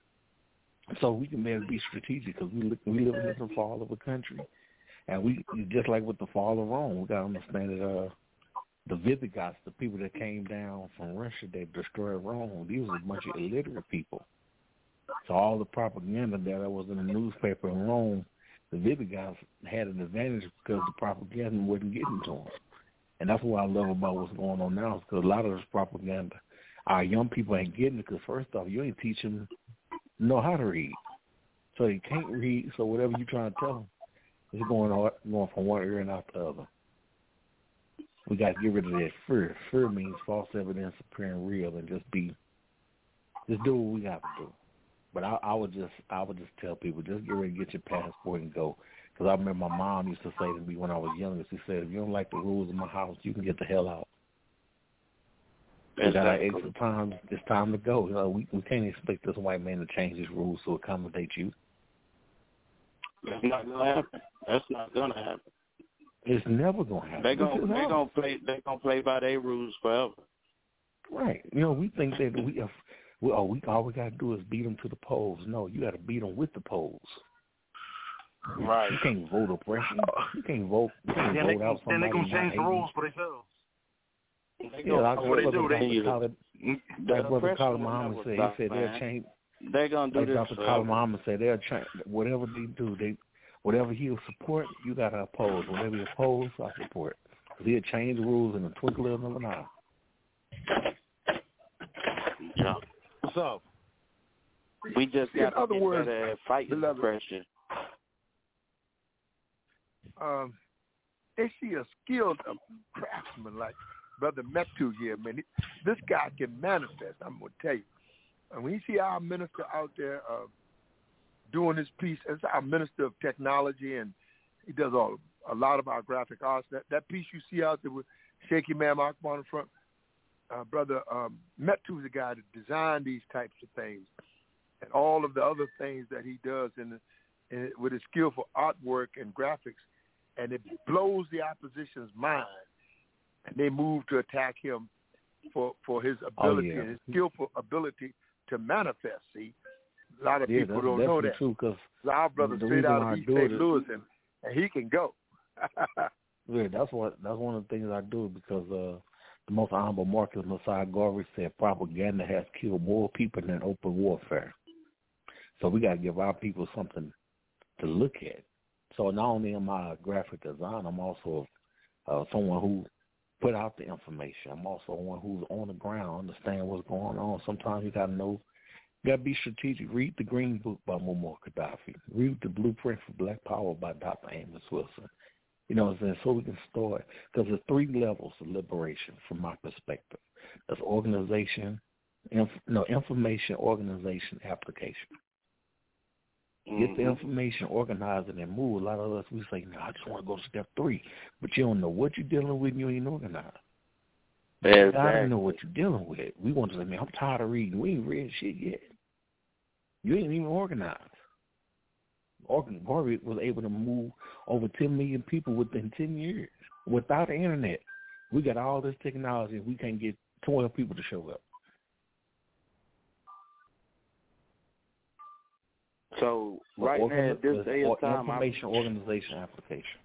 so we can maybe be strategic because we, li- we live in the fall of a country. And we, just like with the fall of Rome, we got to understand that uh, the Visigoths, the people that came down from Russia that destroyed Rome, these were a bunch of illiterate people. So all the propaganda that was in the newspaper in Rome, the Visigoths had an advantage because the propaganda wasn't getting to them. And that's what I love about what's going on now is because a lot of this propaganda, our young people ain't getting it because first off, you ain't teaching them to know how to read. So they can't read, so whatever you're trying to tell them is going, on, going from one ear and out the other. We got to get rid of that fear. Fear means false evidence appearing real and just be, just do what we got to do. But I, I would just, I would just tell people, just get ready to get your passport and go. Because I remember my mom used to say to me when I was younger, she said, if you don't like the rules of my house, you can get the hell out. Exactly. It's time, it's time to go. You know, we, we can't expect this white man to change his rules to accommodate you. That's not going to happen. That's not going to happen. It's never going to happen. They're going they to play, they're going to play by their rules forever. Right. You know, we think that we have, we, oh, we, all we got to do is beat them to the polls. No, you got to beat them with the polls. Right. You can't vote oppression. You can't vote. You can't then vote they, out somebody. Then they're going to change the rules for themselves. Yeah, like what they do. They, Khalid, like Brother Khalid Muhammad said, he said they'll change. They're going to do like this. Doctor Khalid Muhammad said, they'll change. Whatever they do, they, whatever he'll support, you got to oppose. Whatever he oppose, I support. Because he'll change the rules in the twinkle of an eye. Yeah. What's up? We just got in other to words, better at fighting oppression. Um, they see a skilled uh, craftsman like Brother Metu here, man. This guy can manifest, I'm going to tell you. And when you see our minister out there uh, doing his piece, as our minister of technology, and he does all a lot of our graphic arts. That that piece you see out there with Shaky Man Akbar on the front, uh, brother um, Metu is the guy that designed these types of things, and all of the other things that he does in, the, in with his skillful artwork and graphics, and it blows the opposition's mind, and they move to attack him for for his ability, oh, yeah. and his skillful ability to manifest. See, a lot of yeah, people don't know that. True, cause our brother straight out of East Saint Louis, and, and he can go. Yeah, that's what that's one of the things I do because uh, the most honorable Marcus Messiah Garvey said propaganda has killed more people than open warfare. So we got to give our people something to look at. So not only am I a graphic designer, I'm also uh, someone who put out the information. I'm also one who's on the ground, understand what's going on. Sometimes you got to know, you got to be strategic. Read the Green Book by Muammar Gaddafi. Read the Blueprint for Black Power by Doctor Amos Wilson. You know what I'm saying? So we can start, because there's three levels of liberation from my perspective. There's organization, inf, no, information, organization, application. Mm-hmm. Get the information, organize it, and move. A lot of us, we say, no, I just want to go to step three. But you don't know what you're dealing with and you ain't organized. Exactly. You got to know what you're dealing with. We want to say, man, I'm tired of reading. We ain't read shit yet. You ain't even organized. Garvey was able to move over ten million people within ten years without the internet. We got all this technology, and we can't get twelve people to show up. So right Organ- now, at this day and time, information, I'm... organization, application.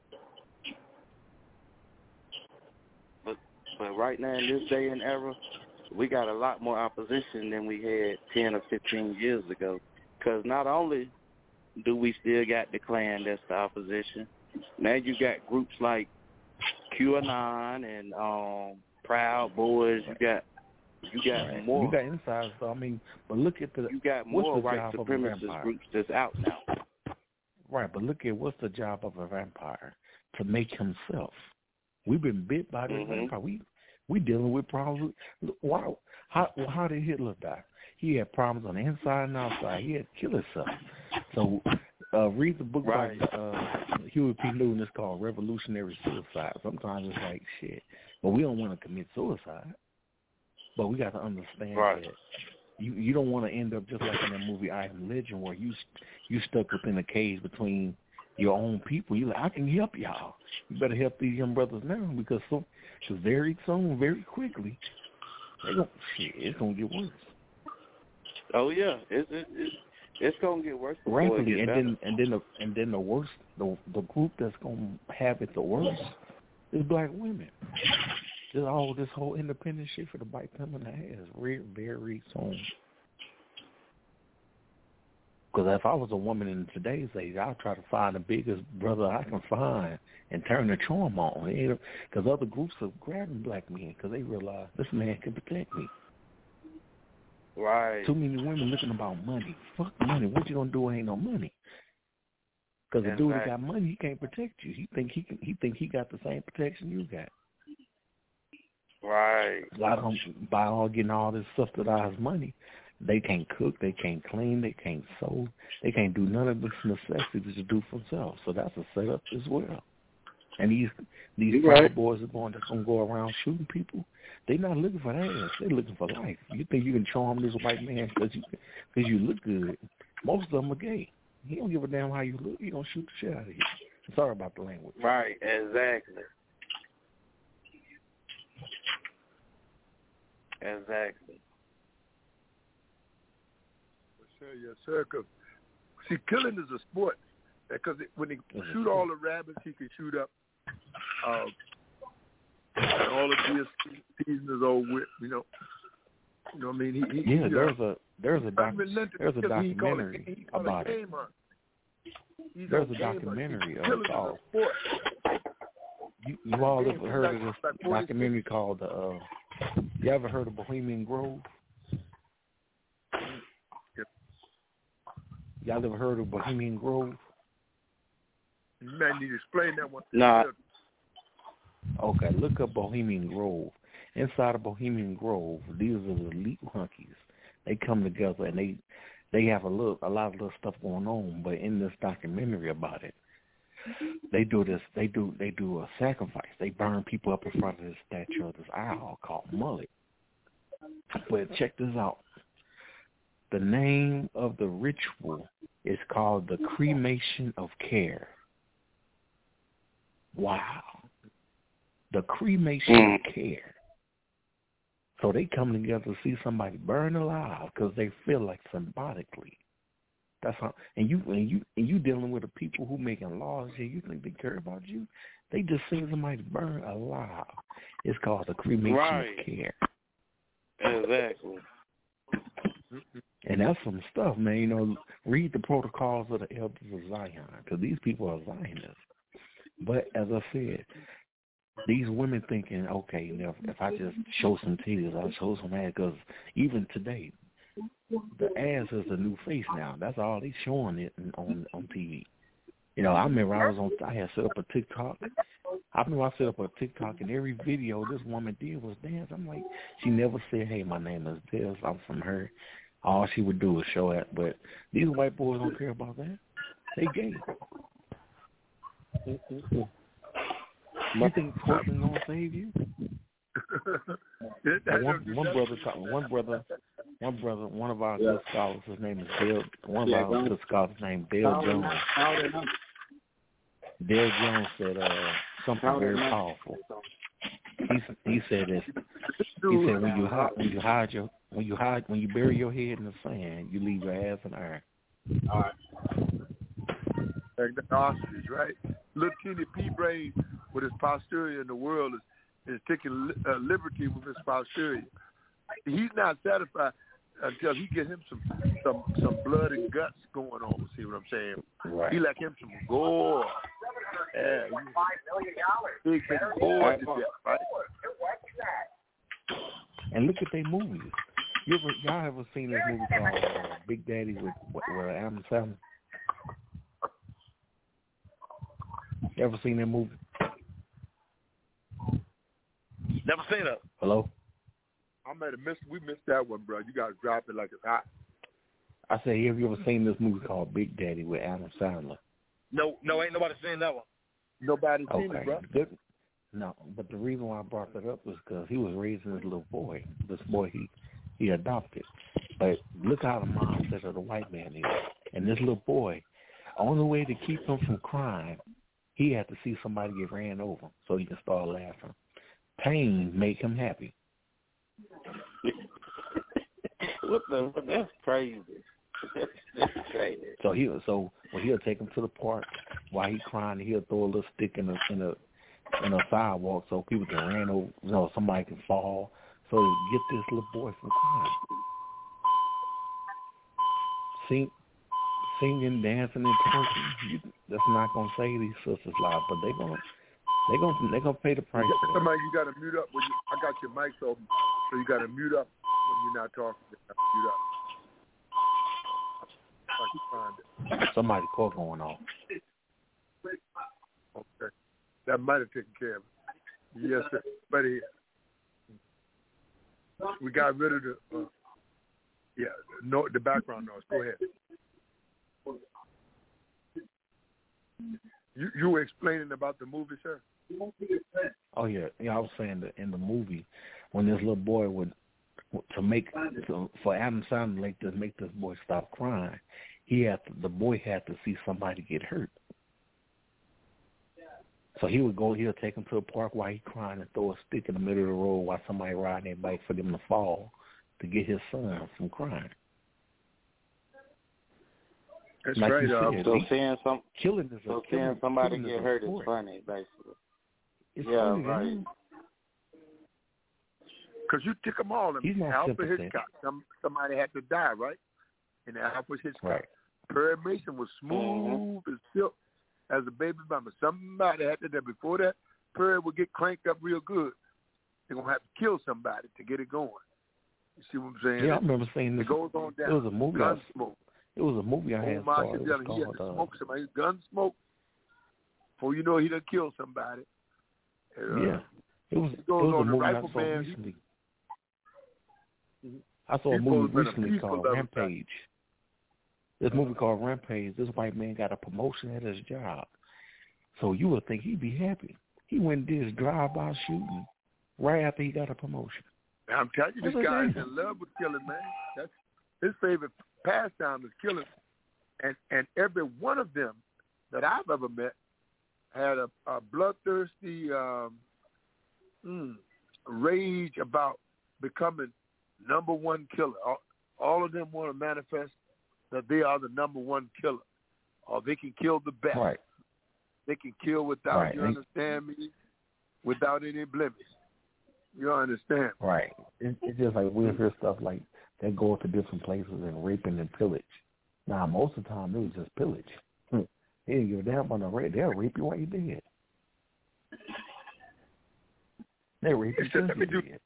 But but right now, in this day and era, we got a lot more opposition than we had ten or fifteen years ago. Because not only do we still got the Klan that's the opposition, now you got groups like QAnon and um, Proud Boys. You got you got right. more. You got insiders. So I mean, but look at the you got more white supremacist groups that's out now. Right, but look at what's the job of a vampire? To make himself. We've been bit by this mm-hmm. vampire. We we dealing with problems. Why? How how did Hitler die? He had problems on the inside and outside. He had to kill himself. So uh, read the book right. by uh, Huey P. Newton. It's called Revolutionary Suicide. Sometimes it's like, shit. But we don't want to commit suicide. But we got to understand right. that you, you don't want to end up just like in that movie I Am Legend, where you you stuck within a cage between your own people. You're like, I can help y'all. You better help these young brothers now because so, cause very soon, very quickly, they gonna, shit, it's going to get worse. Oh yeah, it's it's it's, it's gonna get worse. Rapidly, it and better. then and then the and then the worst, the the group that's gonna have it the worst is black women. Just all this whole independent shit for the white women has very very soon. Because if I was a woman in today's age, I'd try to find the biggest brother I can find and turn the charm on. Because other groups are grabbing black men because they realize this man can protect me. Right. Too many women looking about money. Fuck money. What you gonna do when ain't no money? Because the dude that got money, he can't protect you. He think he can. He think he got the same protection you got. Right. A lot of them by all getting all this subsidized money, they can't cook, they can't clean, they can't sew, they can't do none of this necessities to do for themselves. So that's a setup as well. And these these right. Proud Boys are going that's gonna go around shooting people. They're not looking for that ass. They're looking for life. You think you can charm this white man because you because you look good? Most of them are gay. He don't give a damn how you look. He gonna shoot the shit out of you. Sorry about the language. Right. Exactly. Exactly. Yes, sir. Cause, see, killing is a sport. Because when he shoot all the rabbits, he can shoot up. Uh, and all of his season is over with. You know. You know what I mean? He, he, yeah, he, there's uh, a there's a doc, there's a documentary he it, about it. There's a documentary uh, called. You, you all ever heard of this documentary called? Uh, you ever heard of Bohemian Grove? Y'all ever heard of Bohemian Grove? You might need to explain that one. Nah. Okay, look up Bohemian Grove. Inside of Bohemian Grove, these are the elite hunkies. They come together and they they have a little a lot of little stuff going on. But in this documentary about it, They do this. They do. They do a sacrifice. They burn people up in front of this statue of this owl called Mullet. But check this out. The name of the ritual is called the cremation of care. Wow. The cremation of care. So they come together to see somebody burn alive because they feel like symbolically. That's how. And you and you and you dealing with the people who making laws here. You think they care about you? They just seen somebody burn alive. It's called the cremation right. of care. Exactly. And that's some stuff, man. You know, read the protocols of the elders of Zion, because these people are Zionists. But as I said, these women thinking, okay, you know, if I just show some titties, I'll show some ass, because even today, the ass is the new face now. That's all they showing it on on T V. You know, I remember I was on, I had set up a TikTok. I remember I set up a TikTok, and every video this woman did was dance. I'm like, she never said, hey, my name is this, I'm from her. All she would do was show that. But these white boys don't care about that. They gay. You think twerking gonna save you? one, one brother, one brother, one brother, one of our good scholars. His name is Dale. One of our good scholars named Dale Jones. Dale Jones said uh, something very powerful. He he said this. He said when you hide when you hide your when you hide when you bury your head in the sand, you leave your ass in the iron. All right. Like the ostrich, right? Little teeny pea brain with his posterior in the world is, is taking li- uh, liberty with his posterior. He's not satisfied until he gets him some some some blood and guts going on. See what I'm saying? Right. He like him some gore. Yeah, big big gore to death, right? And look at their movies. You ever y'all ever seen this movie called uh, Big Daddy with with Adam Sandler? You ever seen that movie? Never seen it. Hello? I might have missed. We missed that one, bro. You guys dropped it like it's hot. I said, have you ever seen this movie called Big Daddy with Adam Sandler? No, no, ain't nobody seen that one. Nobody seen Okay. it, bro. Good. No, but the reason why I brought that up was because he was raising this little boy. This boy he he adopted. But look how the mindset of the white man is. And this little boy, only way to keep him from crying, he had to see somebody get ran over so he can start laughing. Pain make him happy. What the? That's crazy. That's crazy. So he so when he'll take him to the park while he's crying, he'll throw a little stick in a in a in a sidewalk so people can ran over, you know, somebody can fall, so to get this little boy from crying. Sing, singing, dancing, and twerking. You, that's not gonna save these sisters' lives, but they gonna they gonna they gonna pay the price. For Somebody, you gotta mute up. When you, I got your mic open, so you gotta mute up when you're not talking. You gotta mute up. Like Somebody call going on. Okay, that might have taken care of it. Yes, sir. But here, we got rid of the uh, yeah, no, the background noise. Go ahead. You you were explaining about the movie, sir? Oh yeah, yeah. I was saying that in the movie, when this little boy would to make to, for Adam Sandler to make this boy stop crying, he had to, the boy had to see somebody get hurt. So he would go, he'll take him to a park while he's crying and throw a stick in the middle of the road while somebody riding their bike for them to fall to get his son from crying. That's like right. Uh, said, so seeing some killing is so a, seeing killing, somebody killing get is hurt is sport. funny, basically. It's yeah, funny, right. Because you took them all. He's not Alfred sympathetic. Hitchcock. Some, somebody had to die, right? And Alfred Hitchcock. Right. Perry Mason was smooth as silk as a baby mama. Somebody had to die. Before that, Perry would get cranked up real good. They're going to have to kill somebody to get it going. You see what I'm saying? Yeah, I remember seeing this. It goes on down. It was a movie. Gunsmoke. It was a movie I had Omar saw. It was Shadella, he had called, to uh, smoke somebody. Gunsmoke. Before you know he done killed somebody. Uh, yeah. It was, it goes was a on the movie I rifle saw band. recently. I saw a He's movie supposed to be a recently peaceful called level Rampage. This movie called Rampage. This white man got a promotion at his job. So you would think he'd be happy. He went and did his drive-by shooting right after he got a promotion. I'm telling you, this guy is in love with killing, man. That's his favorite pastime is killing. And and every one of them that I've ever met had a, a bloodthirsty um, mm, rage about becoming number one killer. All, all of them want to manifest that they are the number one killer, or they can kill the best. Right. They can kill without, right. you understand me, without any blemish. You understand? Right. It, it's just like we hear stuff like they go to different places and raping and pillage. Now, most of the time, it was just pillage. Hmm. They didn't give a damn about the rape. They'll rape you while you're dead. They rape you since you're dead.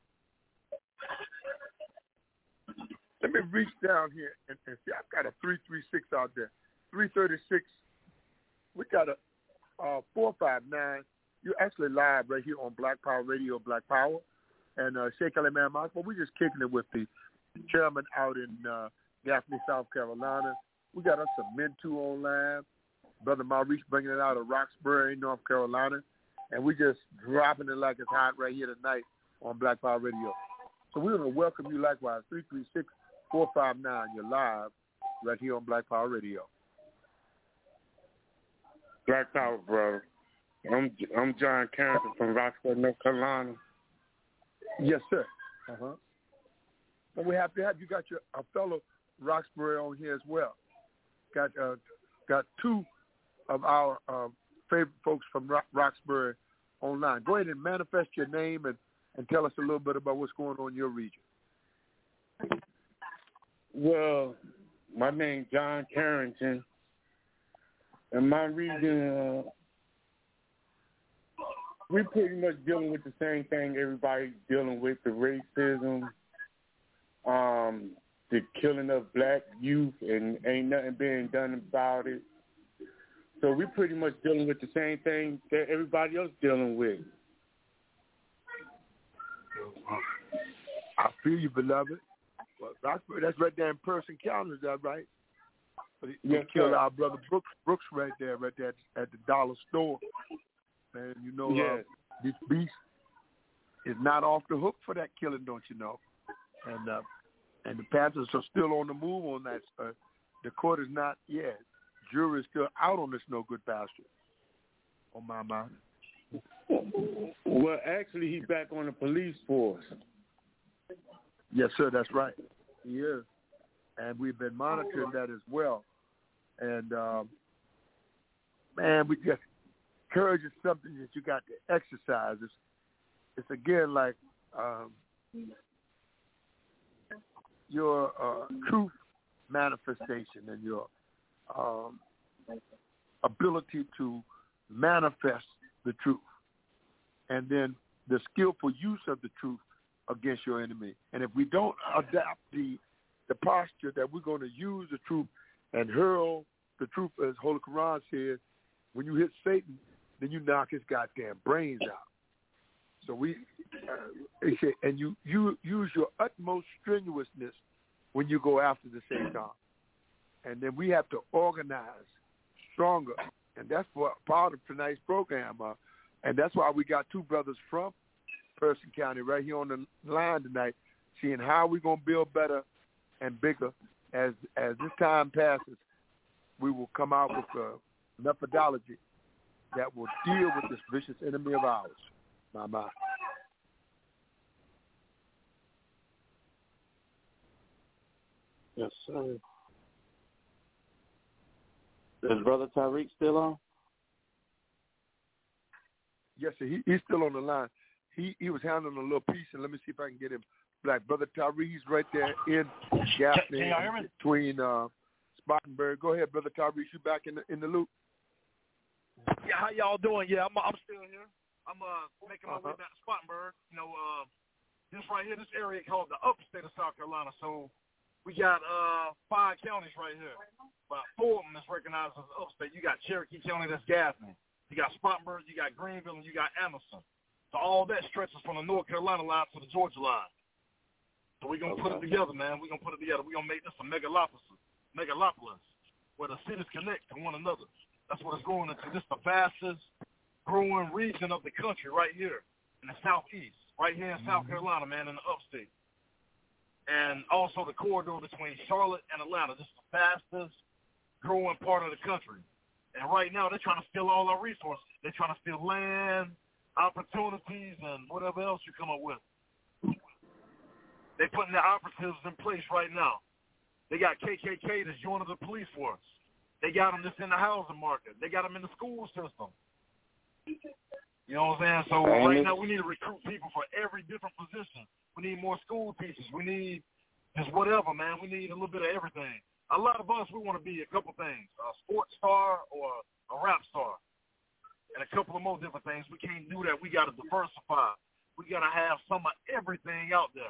Let me reach down here and, and see. I've got a three three six out there. three thirty-six. We got a uh, four five nine. You're actually live right here on Black Power Radio, Black Power. And uh, Sheikh Ali Man Mas, but we're just kicking it with the chairman out in uh, Gaffney, South Carolina. We got us some Mintu online. Brother Maurice bringing it out of Roxbury, North Carolina. And we just dropping it like it's hot right here tonight on Black Power Radio. So we're going to welcome you likewise, three three six, four five nine. You're live right here on Black Power Radio. Black Power, brother. I'm I'm John Carrington from Roxbury, North Carolina. Yes, sir. Uh-huh. Well, we have to have you got your a fellow Roxbury on here as well. Got uh, got two of our uh, favorite folks from Rock, Roxbury online. Go ahead and manifest your name and, and tell us a little bit about what's going on in your region. Well, my name's John Carrington. In my region, uh, we're pretty much dealing with the same thing everybody's dealing with, the racism, um, the killing of black youth, and ain't nothing being done about it. So we're pretty much dealing with the same thing that everybody else dealing with. I feel you, beloved. Well, Roxbury, that's right there in Person County, is that right? They yes, killed sir. our brother Brooks, Brooks right there, right there at the dollar store. And you know, yes. uh, this beast is not off the hook for that killing, don't you know? And uh, and the Panthers are still on the move on that. Uh, the court is not yet. Jury is still out on this no good bastard. On my mind. Well, actually, he's back on the police force. Yes, sir. That's right. He is, and we've been monitoring that as well. And um, man, we just courage is something that you got to exercise. It's, it's again like um, your uh, truth manifestation and your um, ability to manifest the truth, and then the skillful use of the truth against your enemy. And if we don't adapt the the posture that we're going to use the truth and hurl the truth, as Holy Quran says, when you hit Satan, then you knock his goddamn brains out. So we, uh, and you, you use your utmost strenuousness when you go after the Satan. And then we have to organize stronger. And that's what part of tonight's program. Uh, and that's why we got two brothers from Person County right here on the line tonight, seeing how we're going to build better and bigger. As as this time passes, we will come out with a methodology that will deal with this vicious enemy of ours. My, my. Yes, sir. Is Brother Tariq still on? Yes, sir. He, he's still on the line. He he was handling a little piece, and let me see if I can get him black. Brother Tariq's right there in Gaffney between uh, Spartanburg. Go ahead, Brother Tariq. You back in the in the loop? Yeah, how y'all doing? Yeah, I'm I'm still here. I'm uh making my uh-huh. way back to Spartanburg. You know, uh, this right here, this area called the upper state of South Carolina. So we got uh five counties right here. But four of them is recognized as upstate. You got Cherokee County, that's Gaffney. You got Spartanburg, you got Greenville, and you got Anderson. So all that stretches from the North Carolina line to the Georgia line. So we're going to okay. put it together, man. We're going to put it together. We're going to make this a megalopolis, megalopolis, where the cities connect to one another. That's what it's growing into. This is the fastest growing region of the country right here in the southeast, right here in mm-hmm. South Carolina, man, in the upstate. And also the corridor between Charlotte and Atlanta. This is the fastest growing part of the country. And right now they're trying to steal all our resources. They're trying to steal land, opportunities, and whatever else you come up with. They're putting the operatives in place right now. They got K K K that's joining the police force. They got them that's in the housing market. They got them in the school system. You know what I'm saying? So right now we need to recruit people for every different position. We need more school teachers. We need just whatever, man. We need a little bit of everything. A lot of us, we want to be a couple things, a sports star or a rap star, and a couple of more different things. We can't do that. We got to diversify. We got to have some of everything out there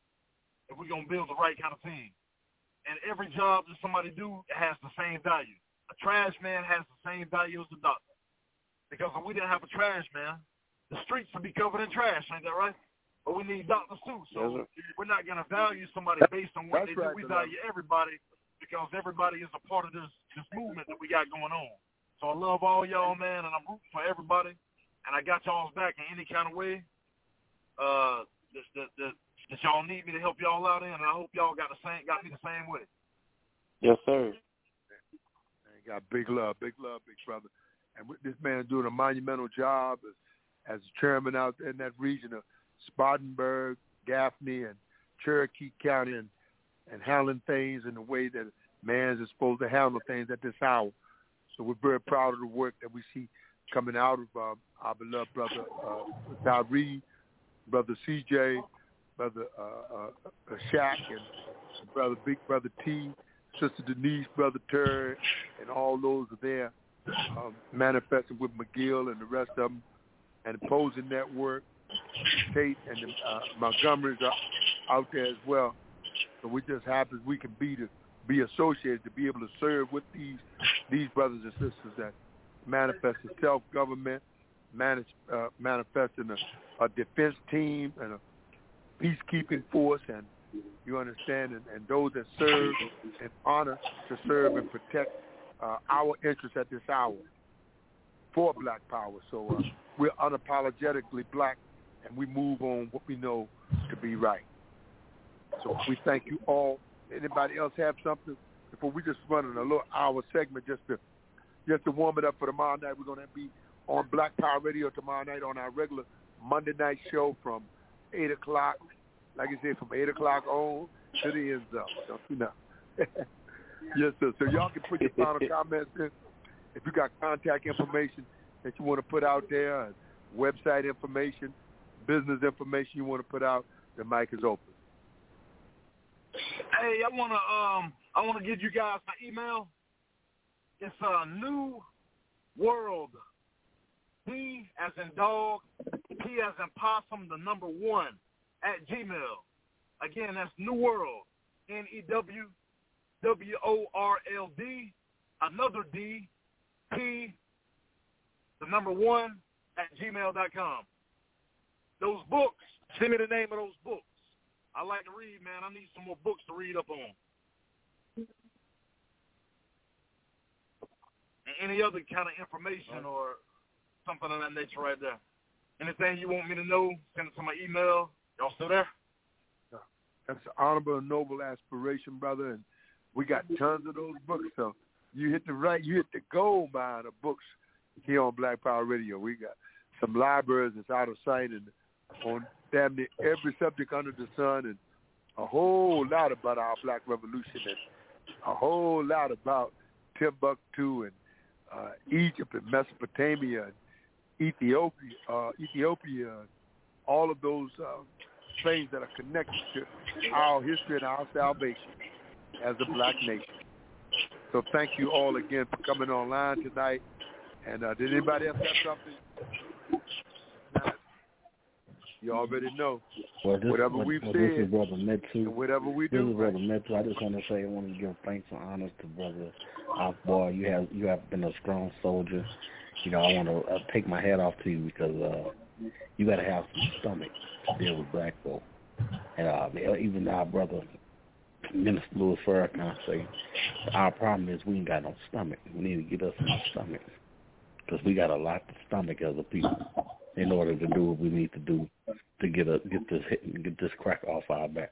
if we're going to build the right kind of team. And every job that somebody do has the same value. A trash man has the same value as a doctor. Because if we didn't have a trash man, the streets would be covered in trash, ain't that right? But we need doctors too, so we're not going to value somebody based on what they do. We value everybody because everybody is a part of this, this movement that we got going on. So I love all y'all, man, and I'm rooting for everybody. And I got y'all's back in any kind of way uh, that, that, that, that y'all need me to help y'all out in, and I hope y'all got the same, got me the same way. Yes, sir. Man, got big love, big love, big brother. And this man is doing a monumental job as, as chairman out there in that region of Spartanburg, Gaffney, and Cherokee County, and, and handling things in the way that man is supposed to handle things at this hour. So we're very proud of the work that we see coming out of uh, our beloved brother uh, Tyree, brother C J, brother uh, uh, Shaq, and brother Big Brother T, sister Denise, brother Terry, and all those are there. Um, manifesting with McGill and the rest of them, and Opposing Network, Tate and the, uh, Montgomery's are out there as well. So we just happy we can be to be associated to be able to serve with these these brothers and sisters that manifest in self-government, manage, uh, manifesting a, a defense team and a peacekeeping force, and you understand, and, and those that serve and honor to serve and protect Uh, our interests at this hour for Black Power. So uh, we're unapologetically black, and we move on what we know to be right. So we thank you all. Anybody else have something before we just run in a little hour segment just to just to warm it up for tomorrow night? We're going to be on Black Power Radio tomorrow night on our regular Monday night show from eight o'clock. Like I said, from eight o'clock on to the end zone. Don't you know? Yes, sir. So y'all can put your final comments in. If you got contact information that you want to put out there, and website information, business information you want to put out, the mic is open. Hey, I want to um, I want to give you guys my email. It's a uh, New World. D as in dog, P as in possum, the number one at Gmail. Again, that's New World. N E W W O R L D, another D, P, the number one, at gmail dot com. Those books, send me the name of those books. I like to read, man. I need some more books to read up on. And any other kind of information or something of that nature right there. Anything you want me to know, send it to my email. Y'all still there? That's an honorable and noble aspiration, brother, and we got tons of those books. So you hit the right, you hit the gold mine of books here on Black Power Radio. We got some libraries that's out of sight and on damn near every subject under the sun, and a whole lot about our Black Revolution, and a whole lot about Timbuktu and uh, Egypt and Mesopotamia and Ethiopia, uh, Ethiopia, and all of those uh, things that are connected to our history and our salvation as a black nation. So thank you all again for coming online tonight. And uh, did anybody else have something? You already know. Well, this, whatever well, we've well, said, this is Brother Metu. whatever we this do. This is Brother Metu. I just want to say I want to give thanks and honors to Brother Boy. You have you have been a strong soldier. You know, I want to uh, take my hat off to you because uh, you got to have some stomach to deal with black folk. And uh, even our brother, Minister Louis Farrakhan, say Our problem is we ain't got no stomach. We need to get us some stomach because we got a lot to stomach as a people in order to do what we need to do to get a, get this hit, get this crack off our back.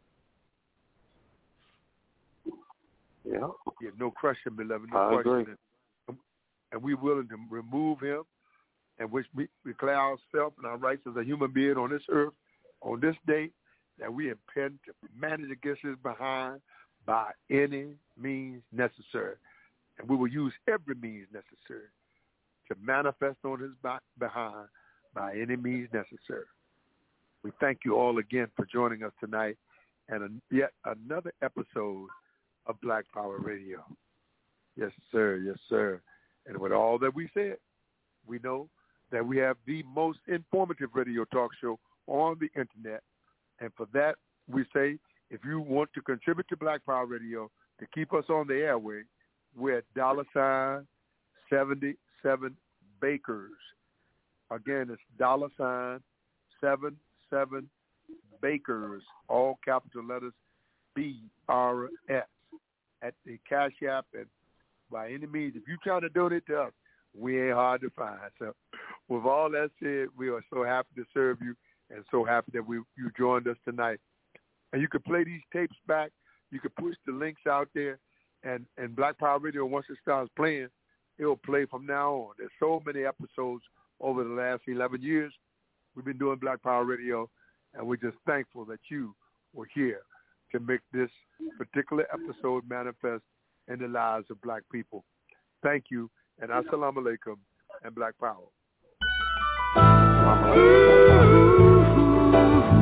Yeah, yeah, no question, beloved. No I question. agree. And, and we're willing to remove him, and which we declare ourselves and our rights as a human being on this earth, on this day, that we intend to manage against his behind by any means necessary. And we will use every means necessary to manifest on his behind by any means necessary. We thank you all again for joining us tonight and yet another episode of Black Power Radio. Yes, sir. Yes, sir. And with all that we said, we know that we have the most informative radio talk show on the internet. And for that, we say, if you want to contribute to Black Power Radio to keep us on the airway, we're at dollar sign seventy-seven Bakers. Again, it's dollar sign seven seven Bakers, all capital letters, B R S, at the Cash App. And by any means, if you're trying to donate to us, we ain't hard to find. So with all that said, we are so happy to serve you and so happy that we you joined us tonight. And you can play these tapes back. You can push the links out there. And, and Black Power Radio, once it starts playing, it will play from now on. There's so many episodes over the last eleven years. We've been doing Black Power Radio, and we're just thankful that you were here to make this particular episode manifest in the lives of black people. Thank you, and assalamu alaikum, and Black Power. Assalamu alaikum.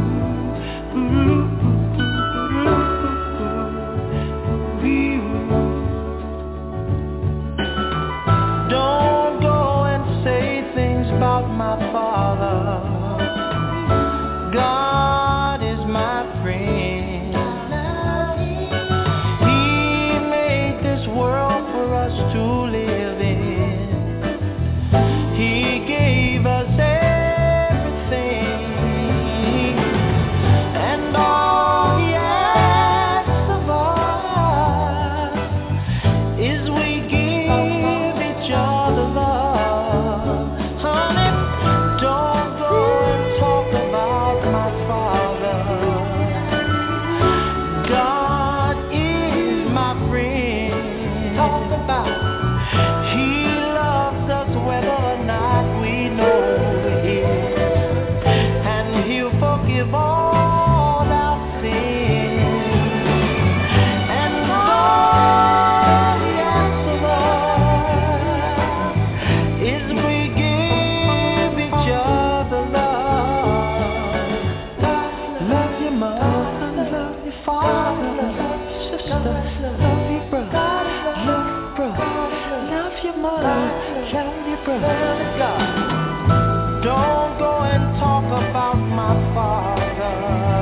My Father, God is my friend. He made this world for us to live in. He gave us everything, and all He asks of us is we give each other love. Don't go and talk about my Father.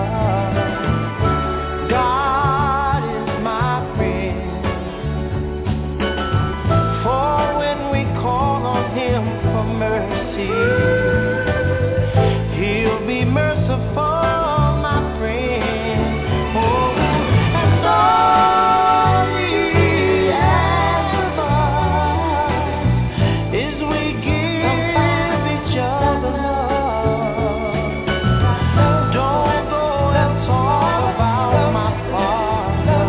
God is my friend. For when we call on Him for mercy, He'll be merciful, my friend. Oh, and all He asks of us is we give each other love. Don't go and talk about my Father.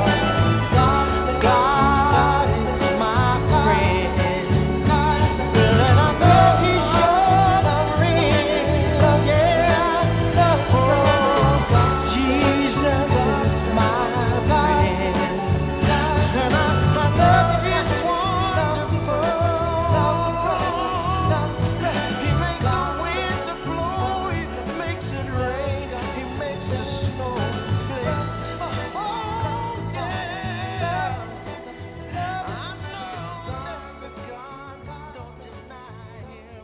God is my friend. And I know He's sure to ring. Yeah. Oh, Jesus is my friend. And I, I love His wonderful. He makes the wind to blow, He makes it rain, He makes the snow flake. Oh, yeah. I know that with God, don't deny Him.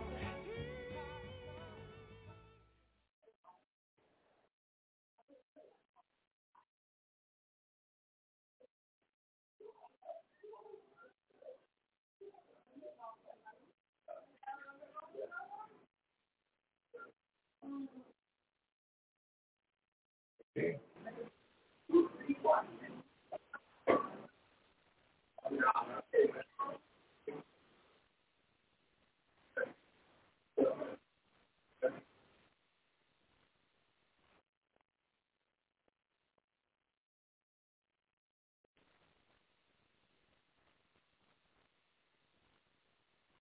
Okay.